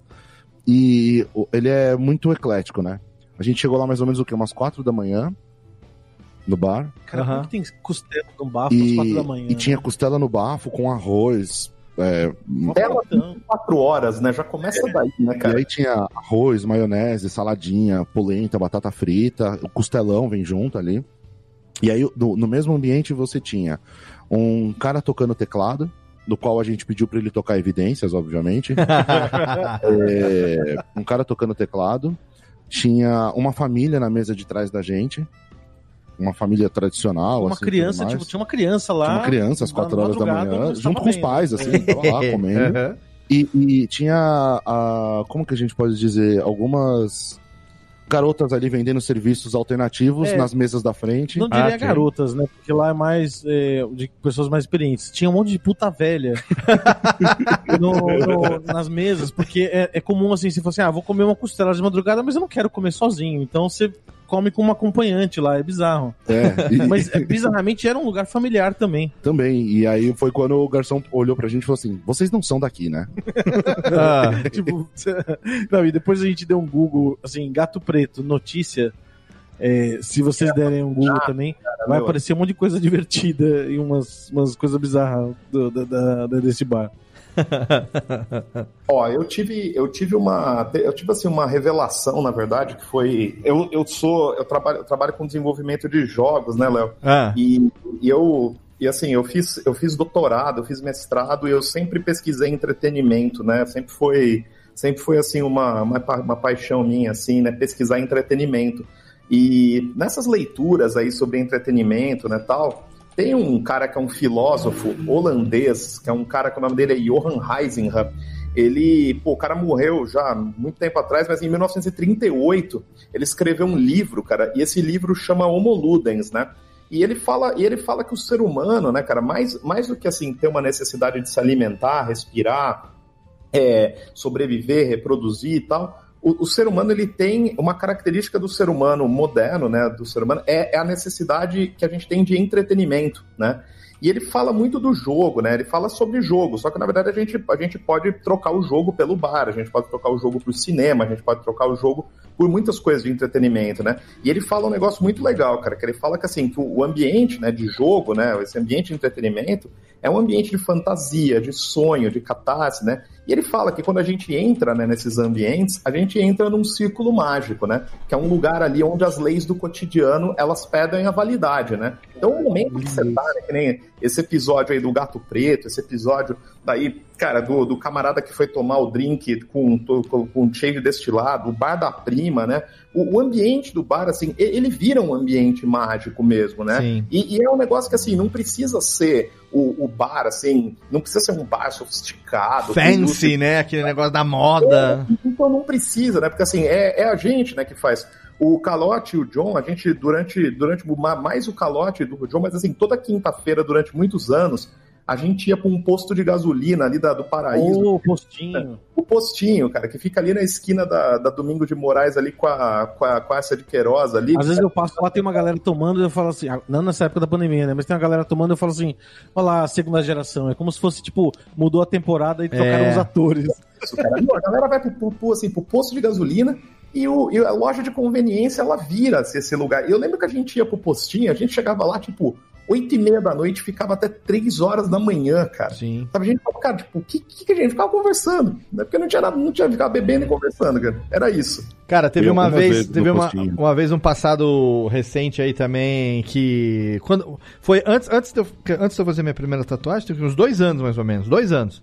E o- ele é muito eclético, né? A gente chegou lá mais ou menos o quê? Umas quatro da manhã, no bar. Cara, Aham. como que tem costela no bafo às E, quatro da manhã? e tinha costela no bafo com arroz. é, Ela Então, tem quatro horas, né? Já começa daí, né, e cara? aí tinha arroz, maionese, saladinha, polenta, batata frita, o costelão vem junto ali. E aí no, no mesmo ambiente você tinha um cara tocando teclado, do qual a gente pediu pra ele tocar evidências, obviamente. É, um cara tocando teclado. Tinha uma família na mesa de trás da gente. Uma família tradicional. uma assim, criança, tudo mais. tipo, tinha uma criança lá. Tinha uma criança às na quatro horas da madrugada, manhã, mas junto tava com os bem, pais, né? assim, tava lá comendo. Aham. E, e tinha, a, como que a gente pode dizer, algumas garotas ali vendendo serviços alternativos É. nas mesas da frente. Não diria Ah, sim. garotas, né? Porque lá é mais é, de pessoas mais experientes. Tinha um monte de puta velha no- no- nas mesas, porque é, é comum assim, se fosse, ah, vou comer uma costela de madrugada, mas eu não quero comer sozinho. Então você come com uma acompanhante lá, é bizarro. É, e- Mas é, bizarramente era um lugar familiar também. também. E aí foi quando o garçom olhou pra gente e falou assim: vocês não são daqui, né? Ah, Tipo, não, e depois a gente deu um Google, assim, Gato Preto, notícia. É, se vocês derem um Google também, vai meu. aparecer um monte de coisa divertida e umas, umas coisas bizarras do, da, da- da- desse bar. Ó, eu tive, eu tive uma, eu tive assim uma revelação, na verdade, que foi, eu, eu sou, eu trabalho, eu trabalho com desenvolvimento de jogos, né, Léo? ah. E, e eu, e assim, eu fiz, eu fiz doutorado, eu fiz mestrado e eu sempre pesquisei entretenimento, né? Sempre foi, sempre foi assim uma, uma, pa- uma paixão minha, assim, né? Pesquisar entretenimento. E nessas leituras aí sobre entretenimento, né, tal. Tem um cara que é um filósofo holandês, que é um cara que o nome dele é Johan Huizinga. Ele, pô, o cara morreu já muito tempo atrás, mas em mil novecentos e trinta e oito ele escreveu um livro, cara, e esse livro chama Homo Ludens, né? E ele fala, e ele fala que o ser humano, né, cara, mais, mais do que assim ter uma necessidade de se alimentar, respirar, é, sobreviver, reproduzir e tal, o, o ser humano ele tem uma característica do ser humano moderno, né, do ser humano, é, é a necessidade que a gente tem de entretenimento, né? E ele fala muito do jogo, né? Ele fala sobre jogo, só que na verdade a gente, a gente pode trocar o jogo pelo bar, a gente pode trocar o jogo pro cinema, a gente pode trocar o jogo por muitas coisas de entretenimento, né? E ele fala um negócio muito legal, cara, que ele fala que assim, que o ambiente, né, de jogo, né, esse ambiente de entretenimento, é um ambiente de fantasia, de sonho, de catarse, né? E ele fala que quando a gente entra, né, nesses ambientes, a gente entra num círculo mágico, né? Que é um lugar ali onde as leis do cotidiano, elas pedem a validade, né? Então, o momento que você tá, né, que nem esse episódio aí do Gato Preto, esse episódio daí, cara, do, do camarada que foi tomar o drink com, com, com cheio de destilado, o bar da prima, né? O, o ambiente do bar, assim, ele vira um ambiente mágico mesmo, né? E, e é um negócio que, assim, não precisa ser o, o bar, assim, não precisa ser um bar sofisticado. Fancy, né? Aquele negócio da moda. É, então não precisa, né? Porque, assim, é, é a gente, né, que faz. O Calote e o John, a gente, durante, durante mais o Calote do John, mas, assim, toda quinta-feira, durante muitos anos, a gente ia para um posto de gasolina ali da, do Paraíso. O postinho. O postinho, cara, que fica ali na esquina da, da Domingo de Moraes, ali com a, com a, com a essa de Queiroz ali. Às vezes eu passo lá, tem uma galera tomando e eu falo assim, não nessa época da pandemia, né? Mas tem uma galera tomando e eu falo assim, olha lá, a segunda geração. É como se fosse, tipo, mudou a temporada e trocaram é. os atores. Isso, cara. Não, a galera vai pro, pro, assim, pro posto de gasolina e, o, e a loja de conveniência, ela vira esse lugar. Eu lembro que a gente ia pro postinho, a gente chegava lá, tipo, oito e meia da noite, ficava até três horas da manhã, cara. Sim. Sabe, a gente falava, cara, tipo, o que, que a gente ficava conversando? Né? Porque não tinha nada, não tinha ficar bebendo e conversando, cara. Era isso. Cara, teve Eu uma vez, vez teve uma, postinho. uma vez um passado recente aí também que quando foi antes antes de eu, antes de eu fazer minha primeira tatuagem, teve uns dois anos mais ou menos, dois anos.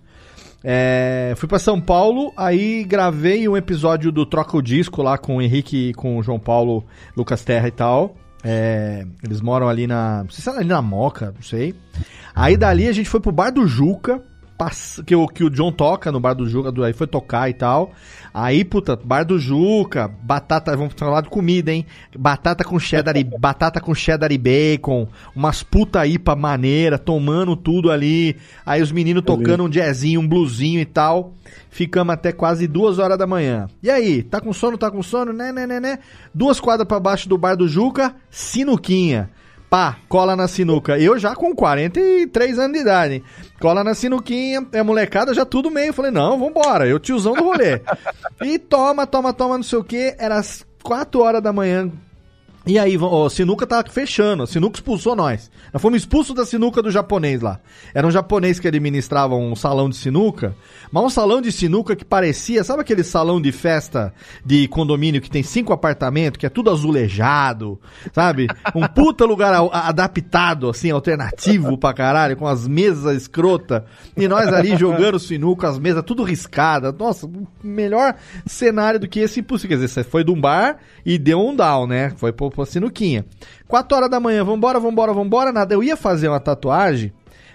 É, fui pra São Paulo, aí gravei um episódio do Troca o Disco lá com o Henrique e com o João Paulo, Lucas Terra e tal. É, eles moram ali na, não sei se é ali na Moca, não sei. Aí dali a gente foi pro Bar do Juca, que o, que o John toca no Bar do Juca, aí foi tocar e tal. Aí, puta, Bar do Juca, batata, vamos falar de comida, hein? Batata com cheddar e, batata com cheddar e bacon, umas puta ipa maneira, tomando tudo ali. Aí os meninos tocando um jazzinho, um bluesinho e tal. Ficamos até quase duas horas da manhã. E aí, tá com sono, tá com sono? Né, né, né, né? Duas quadras pra baixo do Bar do Juca, sinuquinha. Pá, cola na sinuca. Eu já com quarenta e três anos de idade, hein? Cola na sinuquinha, é molecada, já tudo meio. Falei, não, vambora, eu tiozão do rolê. E toma, toma, toma, não sei o que. Era as quatro horas da manhã. E aí, ó, a sinuca tava fechando, a sinuca expulsou nós. Nós fomos expulsos da sinuca do japonês lá. Era um japonês que administrava um salão de sinuca, mas um salão de sinuca que parecia, sabe aquele salão de festa de condomínio que tem cinco apartamentos, que é tudo azulejado, sabe? Um puta lugar a- adaptado, assim, alternativo pra caralho, com as mesas escrota. E nós ali jogando sinuca, as mesas tudo riscadas. Nossa, melhor cenário do que esse impossível. Quer dizer, você foi de um bar e deu um down, né? Foi pro Pô, sinuquinha. quatro horas da manhã, vambora, vambora, vambora, nada. Eu ia fazer uma tatuagem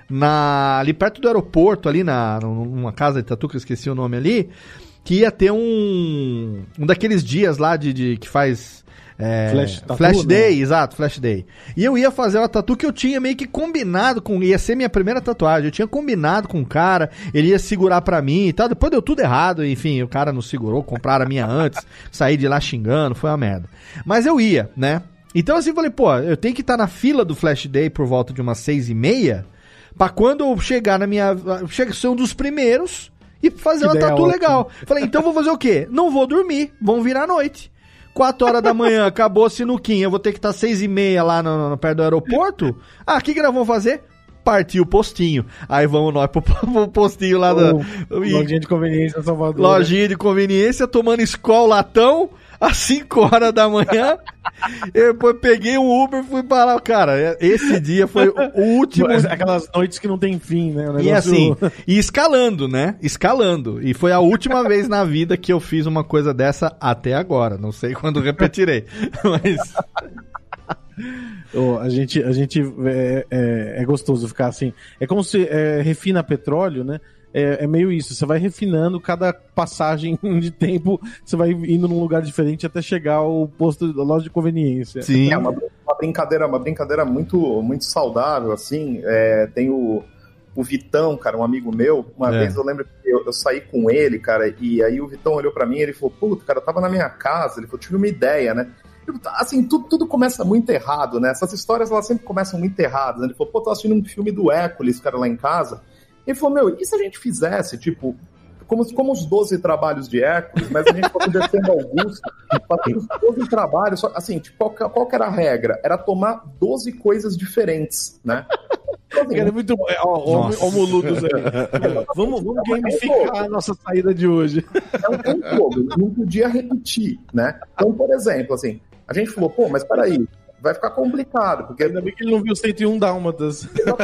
na, ali perto do aeroporto, ali na, numa casa de tatu, que eu esqueci o nome ali, que ia ter um um daqueles dias lá de, de que faz é, Flash, tatu, Flash né? Day, exato, Flash Day. E eu ia fazer uma tatu que eu tinha meio que combinado com, ia ser minha primeira tatuagem, eu tinha combinado com o cara, ele ia segurar pra mim e tal, depois deu tudo errado, enfim, o cara não segurou, compraram a minha antes, saí de lá xingando, foi uma merda. Mas eu ia, né? Então assim, eu falei, pô, eu tenho que estar na fila do Flash Day por volta de umas seis e meia, pra quando eu chegar na minha, chega ser um dos primeiros e fazer Que uma ideia tatu ótima. legal. Falei, então vou fazer o quê? Não vou dormir, vão virar à noite. quatro horas da manhã, acabou a sinuquinha, eu vou ter que estar seis e meia lá no, no, perto do aeroporto. Ah, o que que nós vamos fazer? Partir o postinho. Aí vamos nós pro, pro postinho lá da... e- Lojinha de conveniência em Salvador. lojinha de conveniência, tomando Skol latão, às cinco horas da manhã. Eu depois peguei um Uber e fui para lá. Cara, esse dia foi o último... Aquelas noites que não tem fim, né? O E negócio- assim, e escalando, né? Escalando. E foi a última vez na vida que eu fiz uma coisa dessa até agora. Não sei quando repetirei. Mas... Ô, a gente, a gente é, é, é gostoso ficar assim. É como se é, refina petróleo, né? É, é meio isso. Você vai refinando cada passagem de tempo. Você vai indo num lugar diferente até chegar ao posto da loja de conveniência. Sim. É uma, uma brincadeira, uma brincadeira muito, muito saudável, assim. É, tem o, o Vitão, cara, um amigo meu. Uma É. vez eu lembro que eu, eu saí com ele, cara, e aí o Vitão olhou pra mim e ele falou, puta, cara, eu tava na minha casa. Ele falou, tive uma ideia, né? Eu, assim, tudo, tudo começa muito errado, né? Essas histórias, elas sempre começam muito erradas. Né? Ele falou, pô, tô assistindo um filme do Hércules, cara, lá em casa. Ele falou, meu, e se a gente fizesse, tipo, como, como os doze trabalhos de Hércules, mas a gente fosse descendo Augusto, fazendo os doze trabalhos, só, assim, tipo, qual, que- qual que era a regra? Era tomar doze coisas diferentes, né? Cara, é muito bom. Ó, ó, ó, Moludos aí. Vamos, vamos gamificar a nossa saída de hoje. É um jogo, não podia repetir, né? Então, por exemplo, assim, a gente falou, pô, mas peraí, vai ficar complicado, porque... Ainda bem que ele não viu cento e um Dálmatas.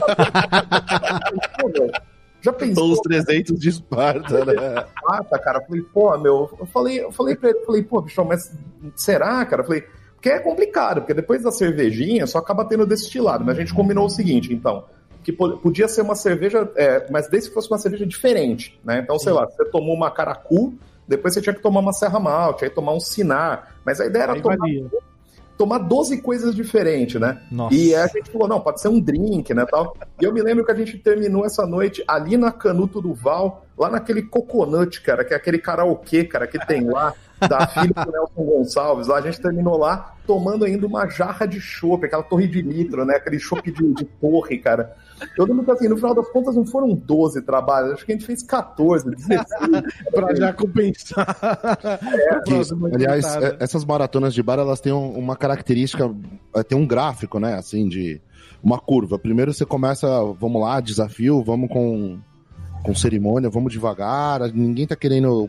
Já pensou? Os trezentos de Esparta, né? Esparta, cara, eu falei, pô, meu, eu falei, eu falei pra ele, eu falei, pô, bichão, mas será, cara? Eu falei, porque é complicado, porque depois da cervejinha só acaba tendo destilado, mas a gente combinou o seguinte, então, que podia ser uma cerveja, é, mas desde que fosse uma cerveja diferente, né? Então, sei lá, você tomou uma Caracu, depois você tinha que tomar uma Serra Malte, aí tomar um Cinar, mas a ideia era tomar, tomar doze coisas diferentes, né? Nossa. E aí a gente falou, não, pode ser um drink, né, tal. E eu me lembro que a gente terminou essa noite ali na Canuto do Val, lá naquele Coconut, cara, que é aquele karaokê, cara, que tem lá, da filha do Nelson Gonçalves, lá a gente terminou lá tomando ainda uma jarra de chopp, aquela torre de litro, né, aquele chopp de, de torre, cara. Eu lembro que assim, no final das contas não foram doze trabalhos, acho que a gente fez catorze, dezesseis. Pra já compensar. É, que, aliás, é, essas maratonas de bar, elas têm um, uma característica, tem um gráfico, né, assim, de uma curva. Primeiro você começa, vamos lá, desafio, vamos com, com cerimônia, vamos devagar, ninguém tá querendo,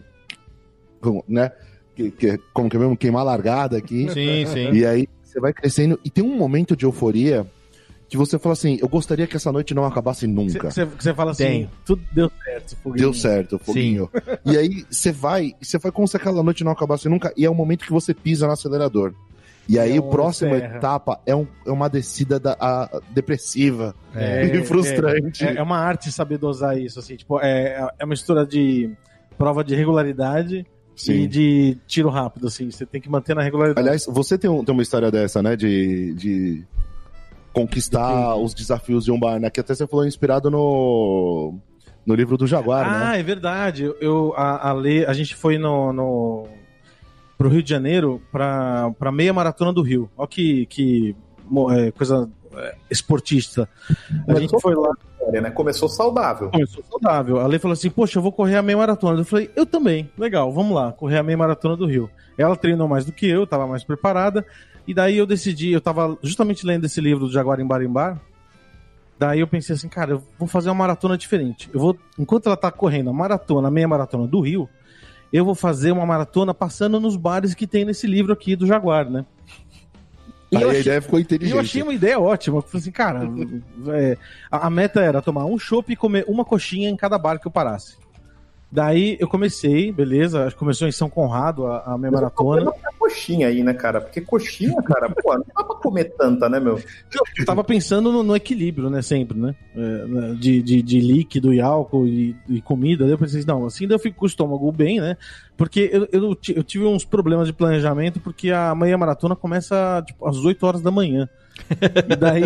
né, que, que, como que é mesmo, queimar a largada aqui. Sim, sim. E aí você vai crescendo, e tem um momento de euforia que você fala assim, eu gostaria que essa noite não acabasse nunca. Você fala assim, tem. Tudo deu certo, Foguinho. Deu certo, Foguinho. Sim. E aí você vai, você vai como se aquela noite não acabasse nunca, e é o momento que você pisa no acelerador. E aí, é a próxima terra. etapa é, um, é uma descida da, a, depressiva é, e frustrante. É, é uma arte saber dosar isso, assim, tipo, é, é uma mistura de prova de regularidade Sim. e de tiro rápido, assim, você tem que manter na regularidade. Aliás, você tem, um, tem uma história dessa, né, de, de conquistar os desafios de um bar, né, que até você falou inspirado no, no livro do Jaguar, ah, né? Ah, é verdade, eu, a, a, Lê, a gente foi no... no... pro Rio de Janeiro, pra, pra meia maratona do Rio. Olha que, que é, coisa é, esportista. A Começou gente foi lá. Né? Começou saudável. Começou saudável. A Lei falou assim, poxa, eu vou correr a meia maratona. Eu falei, eu também. Legal, vamos lá, correr a meia maratona do Rio. Ela treinou mais do que eu, tava mais preparada. E daí eu decidi, eu tava justamente lendo esse livro do Jaguar em Bar em Bar. Daí eu pensei assim, cara, eu vou fazer uma maratona diferente. Eu vou, enquanto ela tá correndo a maratona, a meia maratona do Rio, eu vou fazer uma maratona passando nos bares que tem nesse livro aqui do Jaguar, né? E Aí a achei, ideia ficou inteligente. E eu achei uma ideia ótima. Eu falei assim, cara, é, a, a meta era tomar um chopp e comer uma coxinha em cada bar que eu parasse. Daí eu comecei, beleza, começou em São Conrado a, a minha Mas maratona. Não coxinha aí, né, cara? Porque coxinha, cara, pô, não dá pra comer tanta, né, meu? Eu tava pensando no, no equilíbrio, né, sempre, né? É, de, de, de líquido e álcool e, e comida. Daí eu pensei, não, assim daí eu fico com o estômago bem, né? Porque eu, eu, eu tive uns problemas de planejamento, porque a meia maratona começa tipo, às oito horas da manhã. E daí,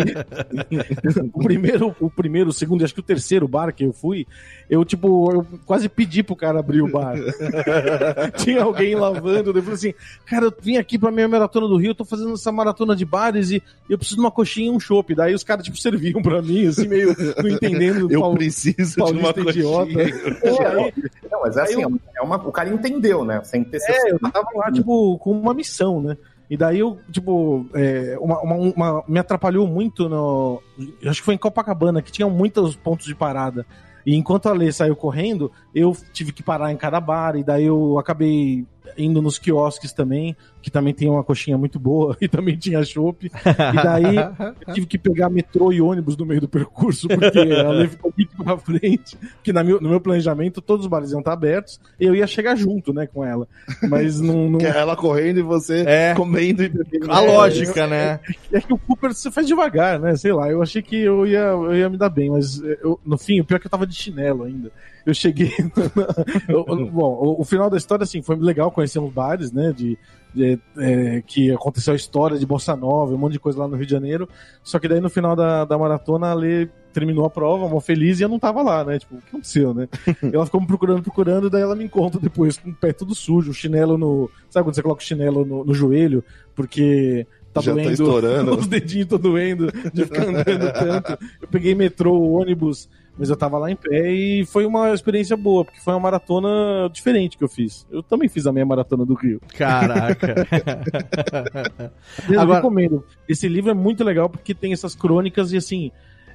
o primeiro, o primeiro, o segundo e acho que o terceiro bar que eu fui, eu tipo, eu quase pedi pro cara abrir o bar. Tinha alguém lavando, eu falei assim, cara, eu vim aqui pra minha maratona do Rio, eu tô fazendo essa maratona de bares e eu preciso de uma coxinha e um chopp. Daí os caras tipo serviam pra mim, assim, meio não entendendo. Eu Paulo, preciso de uma idiota. É, não, mas é assim, eu, é uma, o cara entendeu, né? Sem ter é, eu tava lá, tipo, com uma missão, né? E daí eu, tipo, é, uma, uma, uma, me atrapalhou muito no... Acho que foi em Copacabana, que tinha muitos pontos de parada. E enquanto a Lê saiu correndo, eu tive que parar em cada bar, e daí eu acabei indo nos quiosques também, que também tem uma coxinha muito boa, e também tinha chopp. E daí eu tive que pegar metrô e ônibus no meio do percurso, porque a Lê ficou muito pra frente, porque na meu, no meu planejamento todos os bares iam estar abertos, e eu ia chegar junto, né, com ela. Mas não... não... ela correndo e você é. comendo e bebendo. A é, lógica, eu, né? É, é que o Cooper você faz devagar, né, sei lá, eu achei que eu ia, eu ia me dar bem, mas eu, no fim, o pior é que eu tava de chinelo ainda. Eu cheguei... eu, bom, o, o final da história, assim, foi legal conhecer uns bares, né, de, de é, que aconteceu a história de Bossa Nova, um monte de coisa lá no Rio de Janeiro, só que daí no final da, da maratona a Lê terminou a prova, mó feliz, e eu não tava lá, né, tipo, o que aconteceu, né? Ela ficou me procurando, procurando, daí ela me encontra depois com o pé todo sujo, o chinelo no... Sabe quando você coloca o chinelo no, no joelho, porque... Tá Já doendo, tá estourando. Os dedinhos estão doendo de ficar andando tanto. Eu peguei metrô, ônibus, mas eu tava lá em pé e foi uma experiência boa, porque foi uma maratona diferente que eu fiz. Eu também fiz a minha maratona do Rio. Caraca! Eu Agora... recomendo. Esse livro é muito legal porque tem essas crônicas e assim,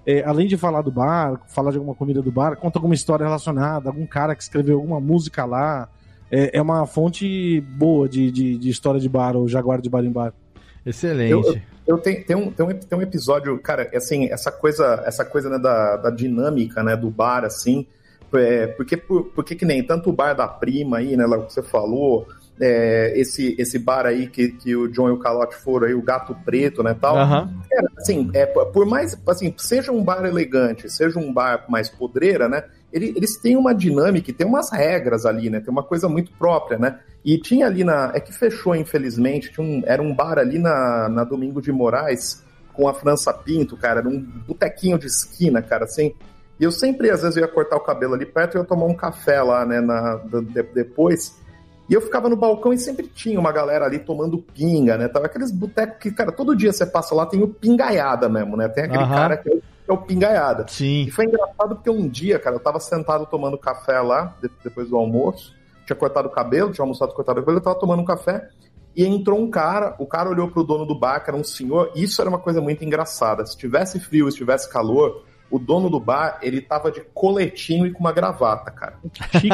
é, além de falar do bar, falar de alguma comida do bar, conta alguma história relacionada, algum cara que escreveu alguma música lá. É, é uma fonte boa de, de, de história de bar, o Jaguar de Bar em Bar. Excelente. Eu, eu, eu tenho, tem, um, tem, um, tem um episódio, cara, assim, essa coisa, essa coisa né, da, da dinâmica, né, do bar, assim, é, porque, por, porque que nem tanto o bar da prima aí, né, lá que você falou, é, esse, esse bar aí que, que o John e o Calote foram aí, o Gato Preto, né, tal, uhum. é, assim, é, por mais, assim, seja um bar elegante, seja um bar mais podreira, né, ele, eles têm uma dinâmica, tem umas regras ali, né, tem uma coisa muito própria, né, e tinha ali na, é que fechou infelizmente, tinha um, era um bar ali na, na Domingo de Moraes, com a França Pinto, cara, era um botequinho de esquina, cara, assim, e eu sempre, às vezes, eu ia cortar o cabelo ali perto e eu ia tomar um café lá, né, na, de, depois, e eu ficava no balcão e sempre tinha uma galera ali tomando pinga, né, tava aqueles botecos que, cara, todo dia você passa lá, tem o pingaiada mesmo, né, tem aquele uhum. cara que é, é o pingaiada. Sim. E foi engraçado porque um dia, cara, eu tava sentado tomando café lá, de, depois do almoço, tinha cortado o cabelo, tinha almoçado cortado o cabelo, eu tava tomando um café, e entrou um cara, o cara olhou pro dono do bar, que era um senhor, e isso era uma coisa muito engraçada, se tivesse frio, se tivesse calor, o dono do bar, ele tava de coletinho e com uma gravata, cara. Chique.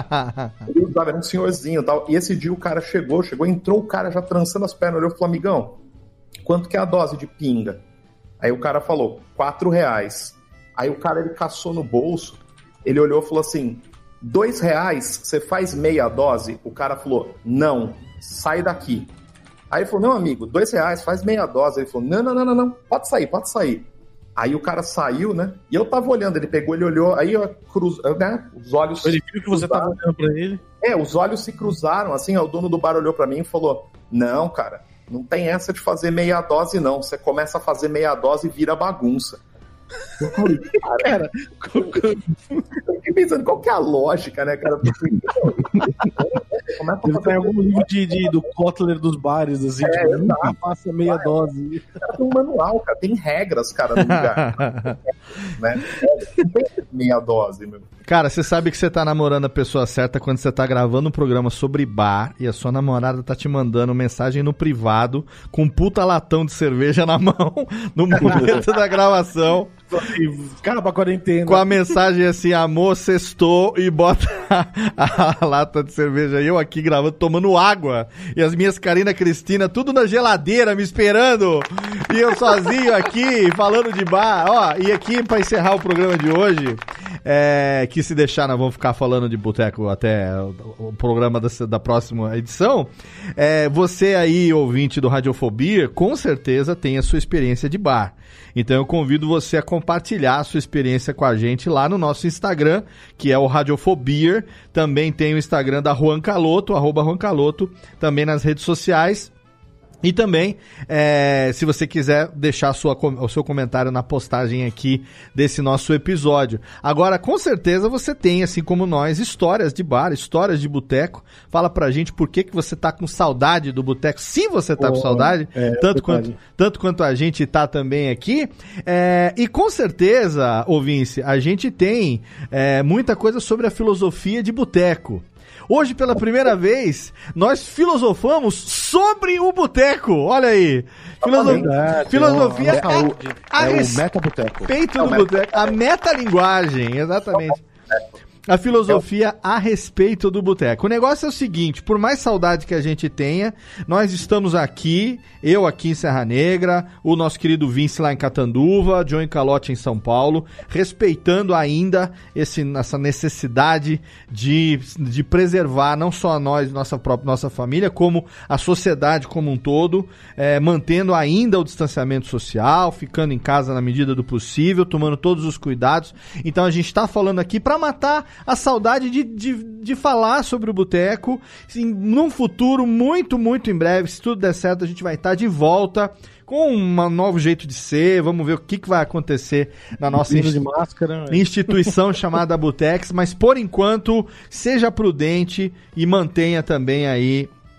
É. Ele usava, era um senhorzinho e tal, e esse dia o cara chegou, chegou, entrou o cara já trançando as pernas, olhou e falou, amigão, quanto que é a dose de pinga? Aí o cara falou, quatro reais. Aí o cara, ele caçou no bolso, ele olhou e falou assim, dois reais, você faz meia dose? O cara falou, não, sai daqui. Aí ele falou, não, amigo, dois reais, faz meia dose. Ele falou, não, não, não, não, não, pode sair, pode sair. Aí o cara saiu, né? E eu tava olhando, ele pegou, ele olhou, aí eu cruz, né? Os olhos... Ele viu que você tava olhando pra ele? É, os olhos se cruzaram, assim, ó, o dono do bar olhou pra mim e falou, não, cara, não tem essa de fazer meia dose, não. Você começa a fazer meia dose e vira bagunça. Eu falei, cara, eu fiquei pensando, qual que é a lógica, né, cara? Ele tem algum livro de, de, do Kotler dos bares, assim, é, tipo, nunca passa meia cara, dose. Cara, tem um manual, cara, tem regras, cara, no lugar. Né? Não tem meia dose, meu. Cara, você sabe que você tá namorando a pessoa certa quando você tá gravando um programa sobre bar e a sua namorada tá te mandando mensagem no privado com um puta latão de cerveja na mão no momento da gravação. Cara, pra quarentena. Com a mensagem assim, amor, sextou, e bota a, a lata de cerveja. E eu aqui gravando, tomando água. E as minhas Karina Cristina, tudo na geladeira, me esperando. E eu sozinho aqui, falando de bar. Ó, e aqui, pra encerrar o programa de hoje, é, que se deixar, nós vamos ficar falando de boteco até o, o programa da, da próxima edição. É, você aí, ouvinte do Radiofobia, com certeza tem a sua experiência de bar. Então eu convido você a compartilhar a sua experiência com a gente lá no nosso Instagram, que é o Radiofobia. Também tem o Instagram da Juan Caloto, arroba Juan Caloto, também nas redes sociais. E também, é, se você quiser deixar a sua, o seu comentário na postagem aqui desse nosso episódio. Agora, com certeza você tem, assim como nós, histórias de bar, histórias de boteco. Fala pra gente por que, que você tá com saudade do boteco, se você tá oh, com saudade, é, tanto, quanto, tanto quanto a gente tá também aqui. É, e com certeza, ô Vince, a gente tem é, muita coisa sobre a filosofia de boteco. Hoje, pela primeira vez, nós filosofamos sobre o boteco. Olha aí. Filosof... Verdade, filosofia é, o, a, a é res... o metaboteco. Respeito do boteco. A metalinguagem, exatamente. A filosofia a respeito do boteco. O negócio é o seguinte, por mais saudade que a gente tenha, nós estamos aqui, eu aqui em Serra Negra, o nosso querido Vince lá em Catanduva, John e Calote em São Paulo, respeitando ainda esse, essa necessidade de, de preservar não só nós, nossa própria nossa família, como a sociedade como um todo, é, mantendo ainda o distanciamento social, ficando em casa na medida do possível, tomando todos os cuidados. Então a gente está falando aqui para matar a saudade de, de, de falar sobre o boteco. Num futuro muito, muito em breve, se tudo der certo, a gente vai estar de volta com um novo jeito de ser. Vamos ver o que, que vai acontecer na nossa insti- de máscara, instituição chamada Botex. Mas, por enquanto, seja prudente e mantenha também aí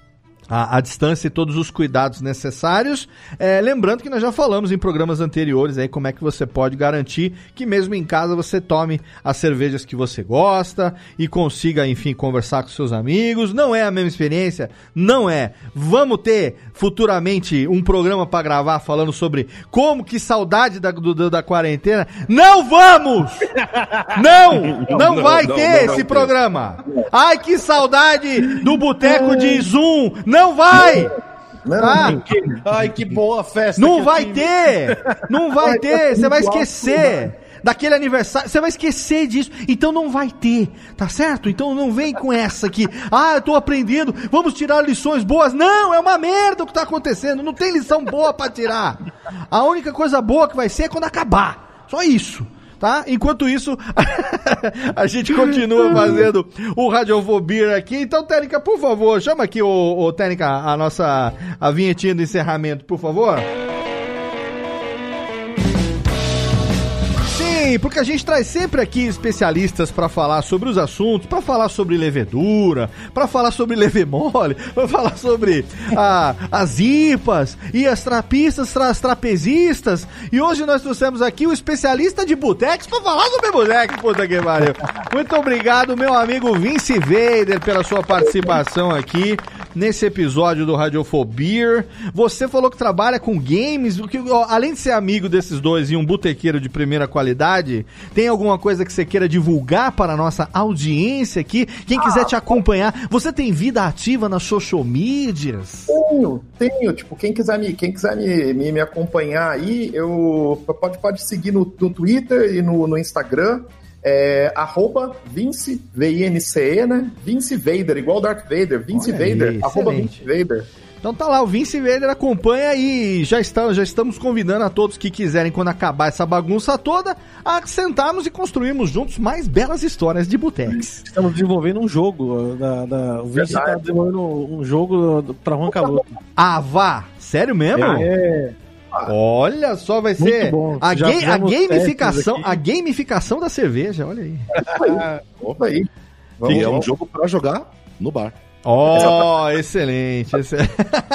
A, a distância e todos os cuidados necessários. É, lembrando que nós já falamos em programas anteriores aí como é que você pode garantir que mesmo em casa você tome as cervejas que você gosta e consiga, enfim, conversar com seus amigos. Não é a mesma experiência? Não é. Vamos ter futuramente um programa para gravar falando sobre como que saudade da, do, da quarentena? Não vamos! Não! Não, não, não vai não, ter não, não esse programa! Ter. Ai, que saudade do boteco de Zoom! Não vai! Não, tá? não, que, ai, que boa festa! Não vai ter! Não vai ter! Você vai esquecer daquele aniversário, você vai esquecer disso. Então não vai ter, tá certo? Então não vem com essa aqui. Ah, eu tô aprendendo, vamos tirar lições boas. Não, é uma merda o que tá acontecendo. Não tem lição boa pra tirar. A única coisa boa que vai ser é quando acabar. Só isso. Tá? Enquanto isso, a gente continua fazendo o Radiofobia aqui. Então, Técnica, por favor, chama aqui, o, o Técnica, a nossa a vinhetinha do encerramento, por favor. Sim, porque a gente traz sempre aqui especialistas para falar sobre os assuntos, para falar sobre levedura, para falar sobre levemole, para falar sobre a, as I P As e as trapistas, as trapezistas. E hoje nós trouxemos aqui o especialista de botecos para falar sobre boteco, puta que pariu. Muito obrigado, meu amigo Vince Vader, pela sua participação aqui nesse episódio do Radiofobia. Você falou que trabalha com games, que, ó, além de ser amigo desses dois e um botequeiro de primeira qualidade, tem alguma coisa que você queira divulgar para a nossa audiência aqui? Quem quiser te acompanhar, você tem vida ativa nas social medias? Tenho, tenho, tipo, quem quiser me, quem quiser me, me, me acompanhar aí, eu pode, pode seguir no, no Twitter e no, no Instagram, é, arroba Vince, V I N C E, né? Vince Vader, igual Darth Vader, Vince Olha Vader, aí, arroba excelente. Vince Vader. Então tá lá, o Vince Vader acompanha e já estamos, já estamos convidando a todos que quiserem, quando acabar essa bagunça toda, a sentarmos e construirmos juntos mais belas histórias de botex. Estamos desenvolvendo um jogo, da, da, o Vince está desenvolvendo um jogo para Juan Caloto. Ah, vá! Sério mesmo? É. Olha só, vai ser a, ga a gamificação, a gamificação da cerveja, olha aí. Opa aí. Vamos, é um jogo para jogar no bar. Oh, excelente, excelente.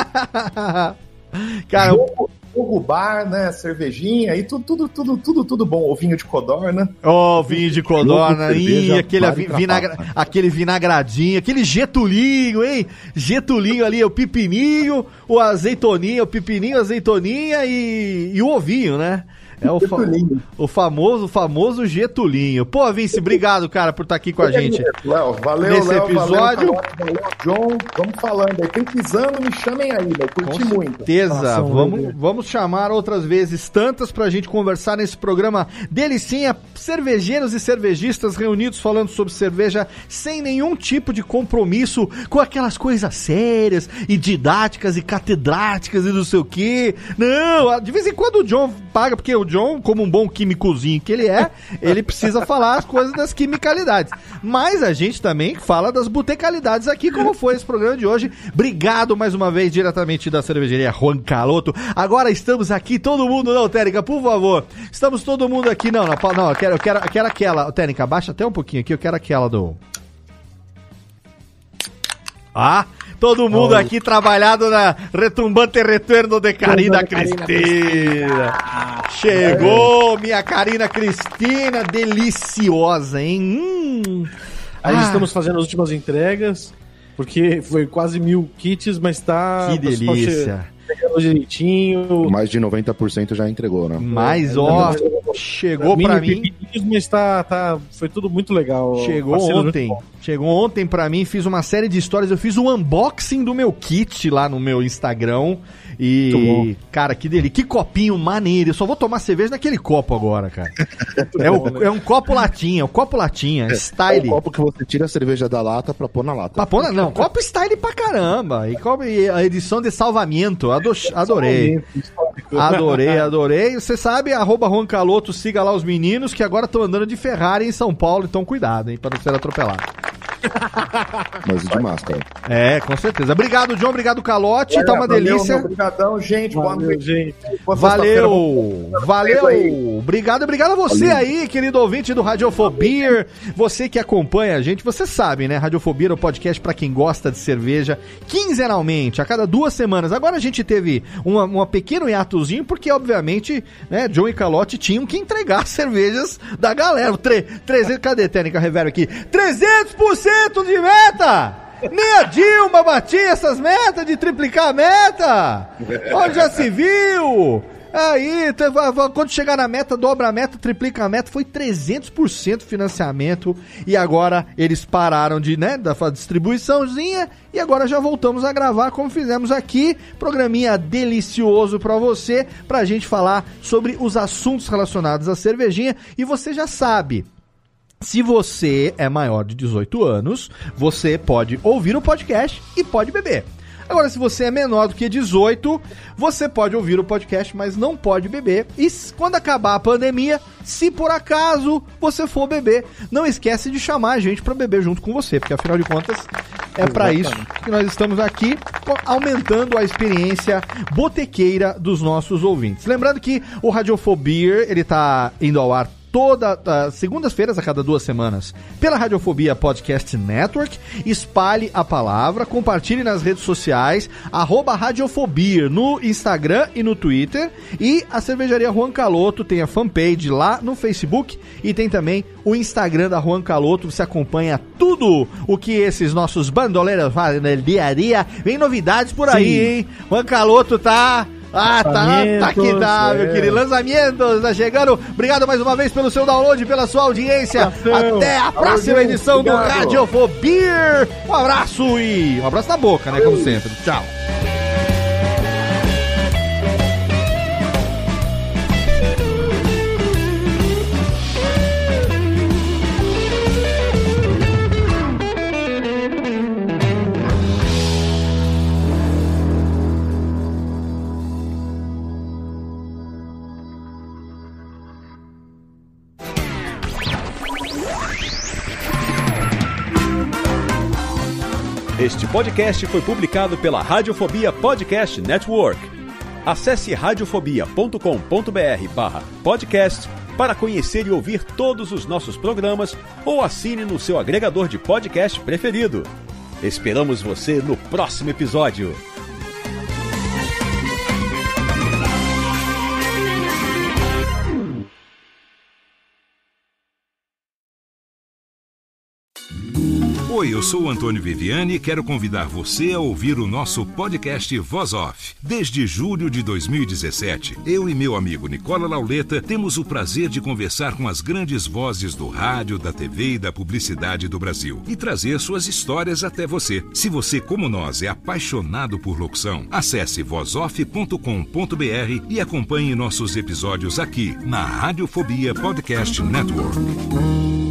Cara, jogo, jogo, bar, né, cervejinha e tudo, tudo, tudo, tudo, tudo bom. O vinho de codorna. Oh, vinho de codorna, e aquele, vinagra, aquele vinagradinho, aquele getulinho, hein? Getulinho ali, o pepininho, o azeitoninha, o pepininho, a azeitoninha e, e o ovinho, né? É o, fa o famoso, famoso Getulinho. Pô, Vince, obrigado, cara, por estar aqui com a gente. Léo, valeu, nesse Léo, episódio. Valeu, valeu, John, vamos falando aí. Precisando, me chamem aí, né? Curti com muito. certeza. Vamos, vamos chamar outras vezes, tantas, pra gente conversar nesse programa delicinha. Cervejeiros e cervejistas reunidos falando sobre cerveja sem nenhum tipo de compromisso com aquelas coisas sérias e didáticas e catedráticas e não sei o quê. Não, de vez em quando o John paga, porque o John, como um bom químicozinho que ele é, ele precisa falar as coisas das quimicalidades. Mas a gente também fala das botecalidades aqui, como foi esse programa de hoje. Obrigado mais uma vez, diretamente da cervejaria Juan Caloto. Agora estamos aqui, todo mundo, não, Térica, por favor. Estamos todo mundo aqui, não, não, não eu, quero, eu, quero, eu quero aquela, Térica, abaixa até um pouquinho aqui, eu quero aquela do... Ah, todo mundo aqui trabalhado na retumbante retorno de Carina Cristina. Chegou, minha Carina Cristina, deliciosa, hein? Hum. Aí Ah. estamos fazendo as últimas entregas, porque foi quase mil kits, mas tá... Que delícia. Chegando direitinho. Mais de noventa por cento já entregou, né? Mas, ó, chegou pra mim... Mas tá, tá, foi tudo muito legal. Chegou ontem, chegou ontem pra mim, fiz uma série de histórias, eu fiz um unboxing do meu kit lá no meu Instagram e, cara, que delícia, que copinho maneiro, eu só vou tomar cerveja naquele copo agora, cara. É, o, é um copo latinha, é um copo latinha, É, style. é um copo que você tira a cerveja da lata pra pôr na lata. Pra pôr na- não, copo style pra caramba, e, copo, e a edição de salvamento, ado- adorei. Adorei, adorei. Você sabe, arroba Juan Caloto, siga lá os meninos que agora estão andando de Ferrari em São Paulo, então cuidado, hein, pra não ser atropelado. Mas de máscara. É, com certeza. Obrigado, John. Obrigado, Calote. É, tá uma valeu, delícia. Obrigadão, gente. Boa Valeu, noite. gente. Boa Valeu, sexta-feira. valeu. Obrigado, obrigado a você Valeu. aí, querido ouvinte do Radiofobia. Você que acompanha a gente, você sabe, né? Radiofobia é o podcast pra quem gosta de cerveja, quinzenalmente, a cada duas semanas. Agora a gente teve uma, uma pequeno hiatozinho, porque obviamente, né, John e Calote tinham que entregar cervejas da galera. Tre- trezentos, cadê, Técnica Reverb aqui? trezentos por cento de meta! Nem a Dilma batia essas metas de triplicar a meta! Onde já se viu? Aí, quando chegar na meta, dobra a meta, triplica a meta, foi trezentos por cento financiamento e agora eles pararam de, né, da distribuiçãozinha e agora já voltamos a gravar como fizemos aqui, programinha delicioso pra você, pra gente falar sobre os assuntos relacionados à cervejinha e você já sabe. Se você é maior de dezoito anos, você pode ouvir o podcast e pode beber. Agora, se você é menor do que dezoito, você pode ouvir o podcast, mas não pode beber. E quando acabar a pandemia, se por acaso você for beber, não esquece de chamar a gente para beber junto com você, porque afinal de contas é para isso que nós estamos aqui, aumentando a experiência botequeira dos nossos ouvintes. Lembrando que o Radiofobia, ele tá indo ao ar toda uh, segundas-feiras a cada duas semanas pela Radiofobia Podcast Network. Espalhe a palavra, compartilhe nas redes sociais, arroba Radiofobia no Instagram e no Twitter, e a Cervejaria Juan Caloto tem a fanpage lá no Facebook e tem também o Instagram da Juan Caloto. Você acompanha tudo o que esses nossos bandoleiros fazem no dia a dia. Vem novidades por aí, Sim. hein? Juan Caloto tá... Ah, tá, tá que tá, meu é. querido. Lançamentos, tá chegando. Obrigado mais uma vez pelo seu download, pela sua audiência. Abração. Até a próxima Aô, edição obrigado. do Radiofobia. Um abraço e um abraço na boca, né? Como sempre. Tchau. Este podcast foi publicado pela Radiofobia Podcast Network. Acesse radiofobia ponto com ponto br barra podcast para conhecer e ouvir todos os nossos programas ou assine no seu agregador de podcast preferido. Esperamos você no próximo episódio. Oi, eu sou o Antônio Viviani e quero convidar você a ouvir o nosso podcast Voz Off. Desde julho de dois mil e dezessete, eu e meu amigo Nicola Lauleta temos o prazer de conversar com as grandes vozes do rádio, da T V e da publicidade do Brasil e trazer suas histórias até você. Se você, como nós, é apaixonado por locução, acesse voz off ponto com ponto br e acompanhe nossos episódios aqui na Radiofobia Podcast Network.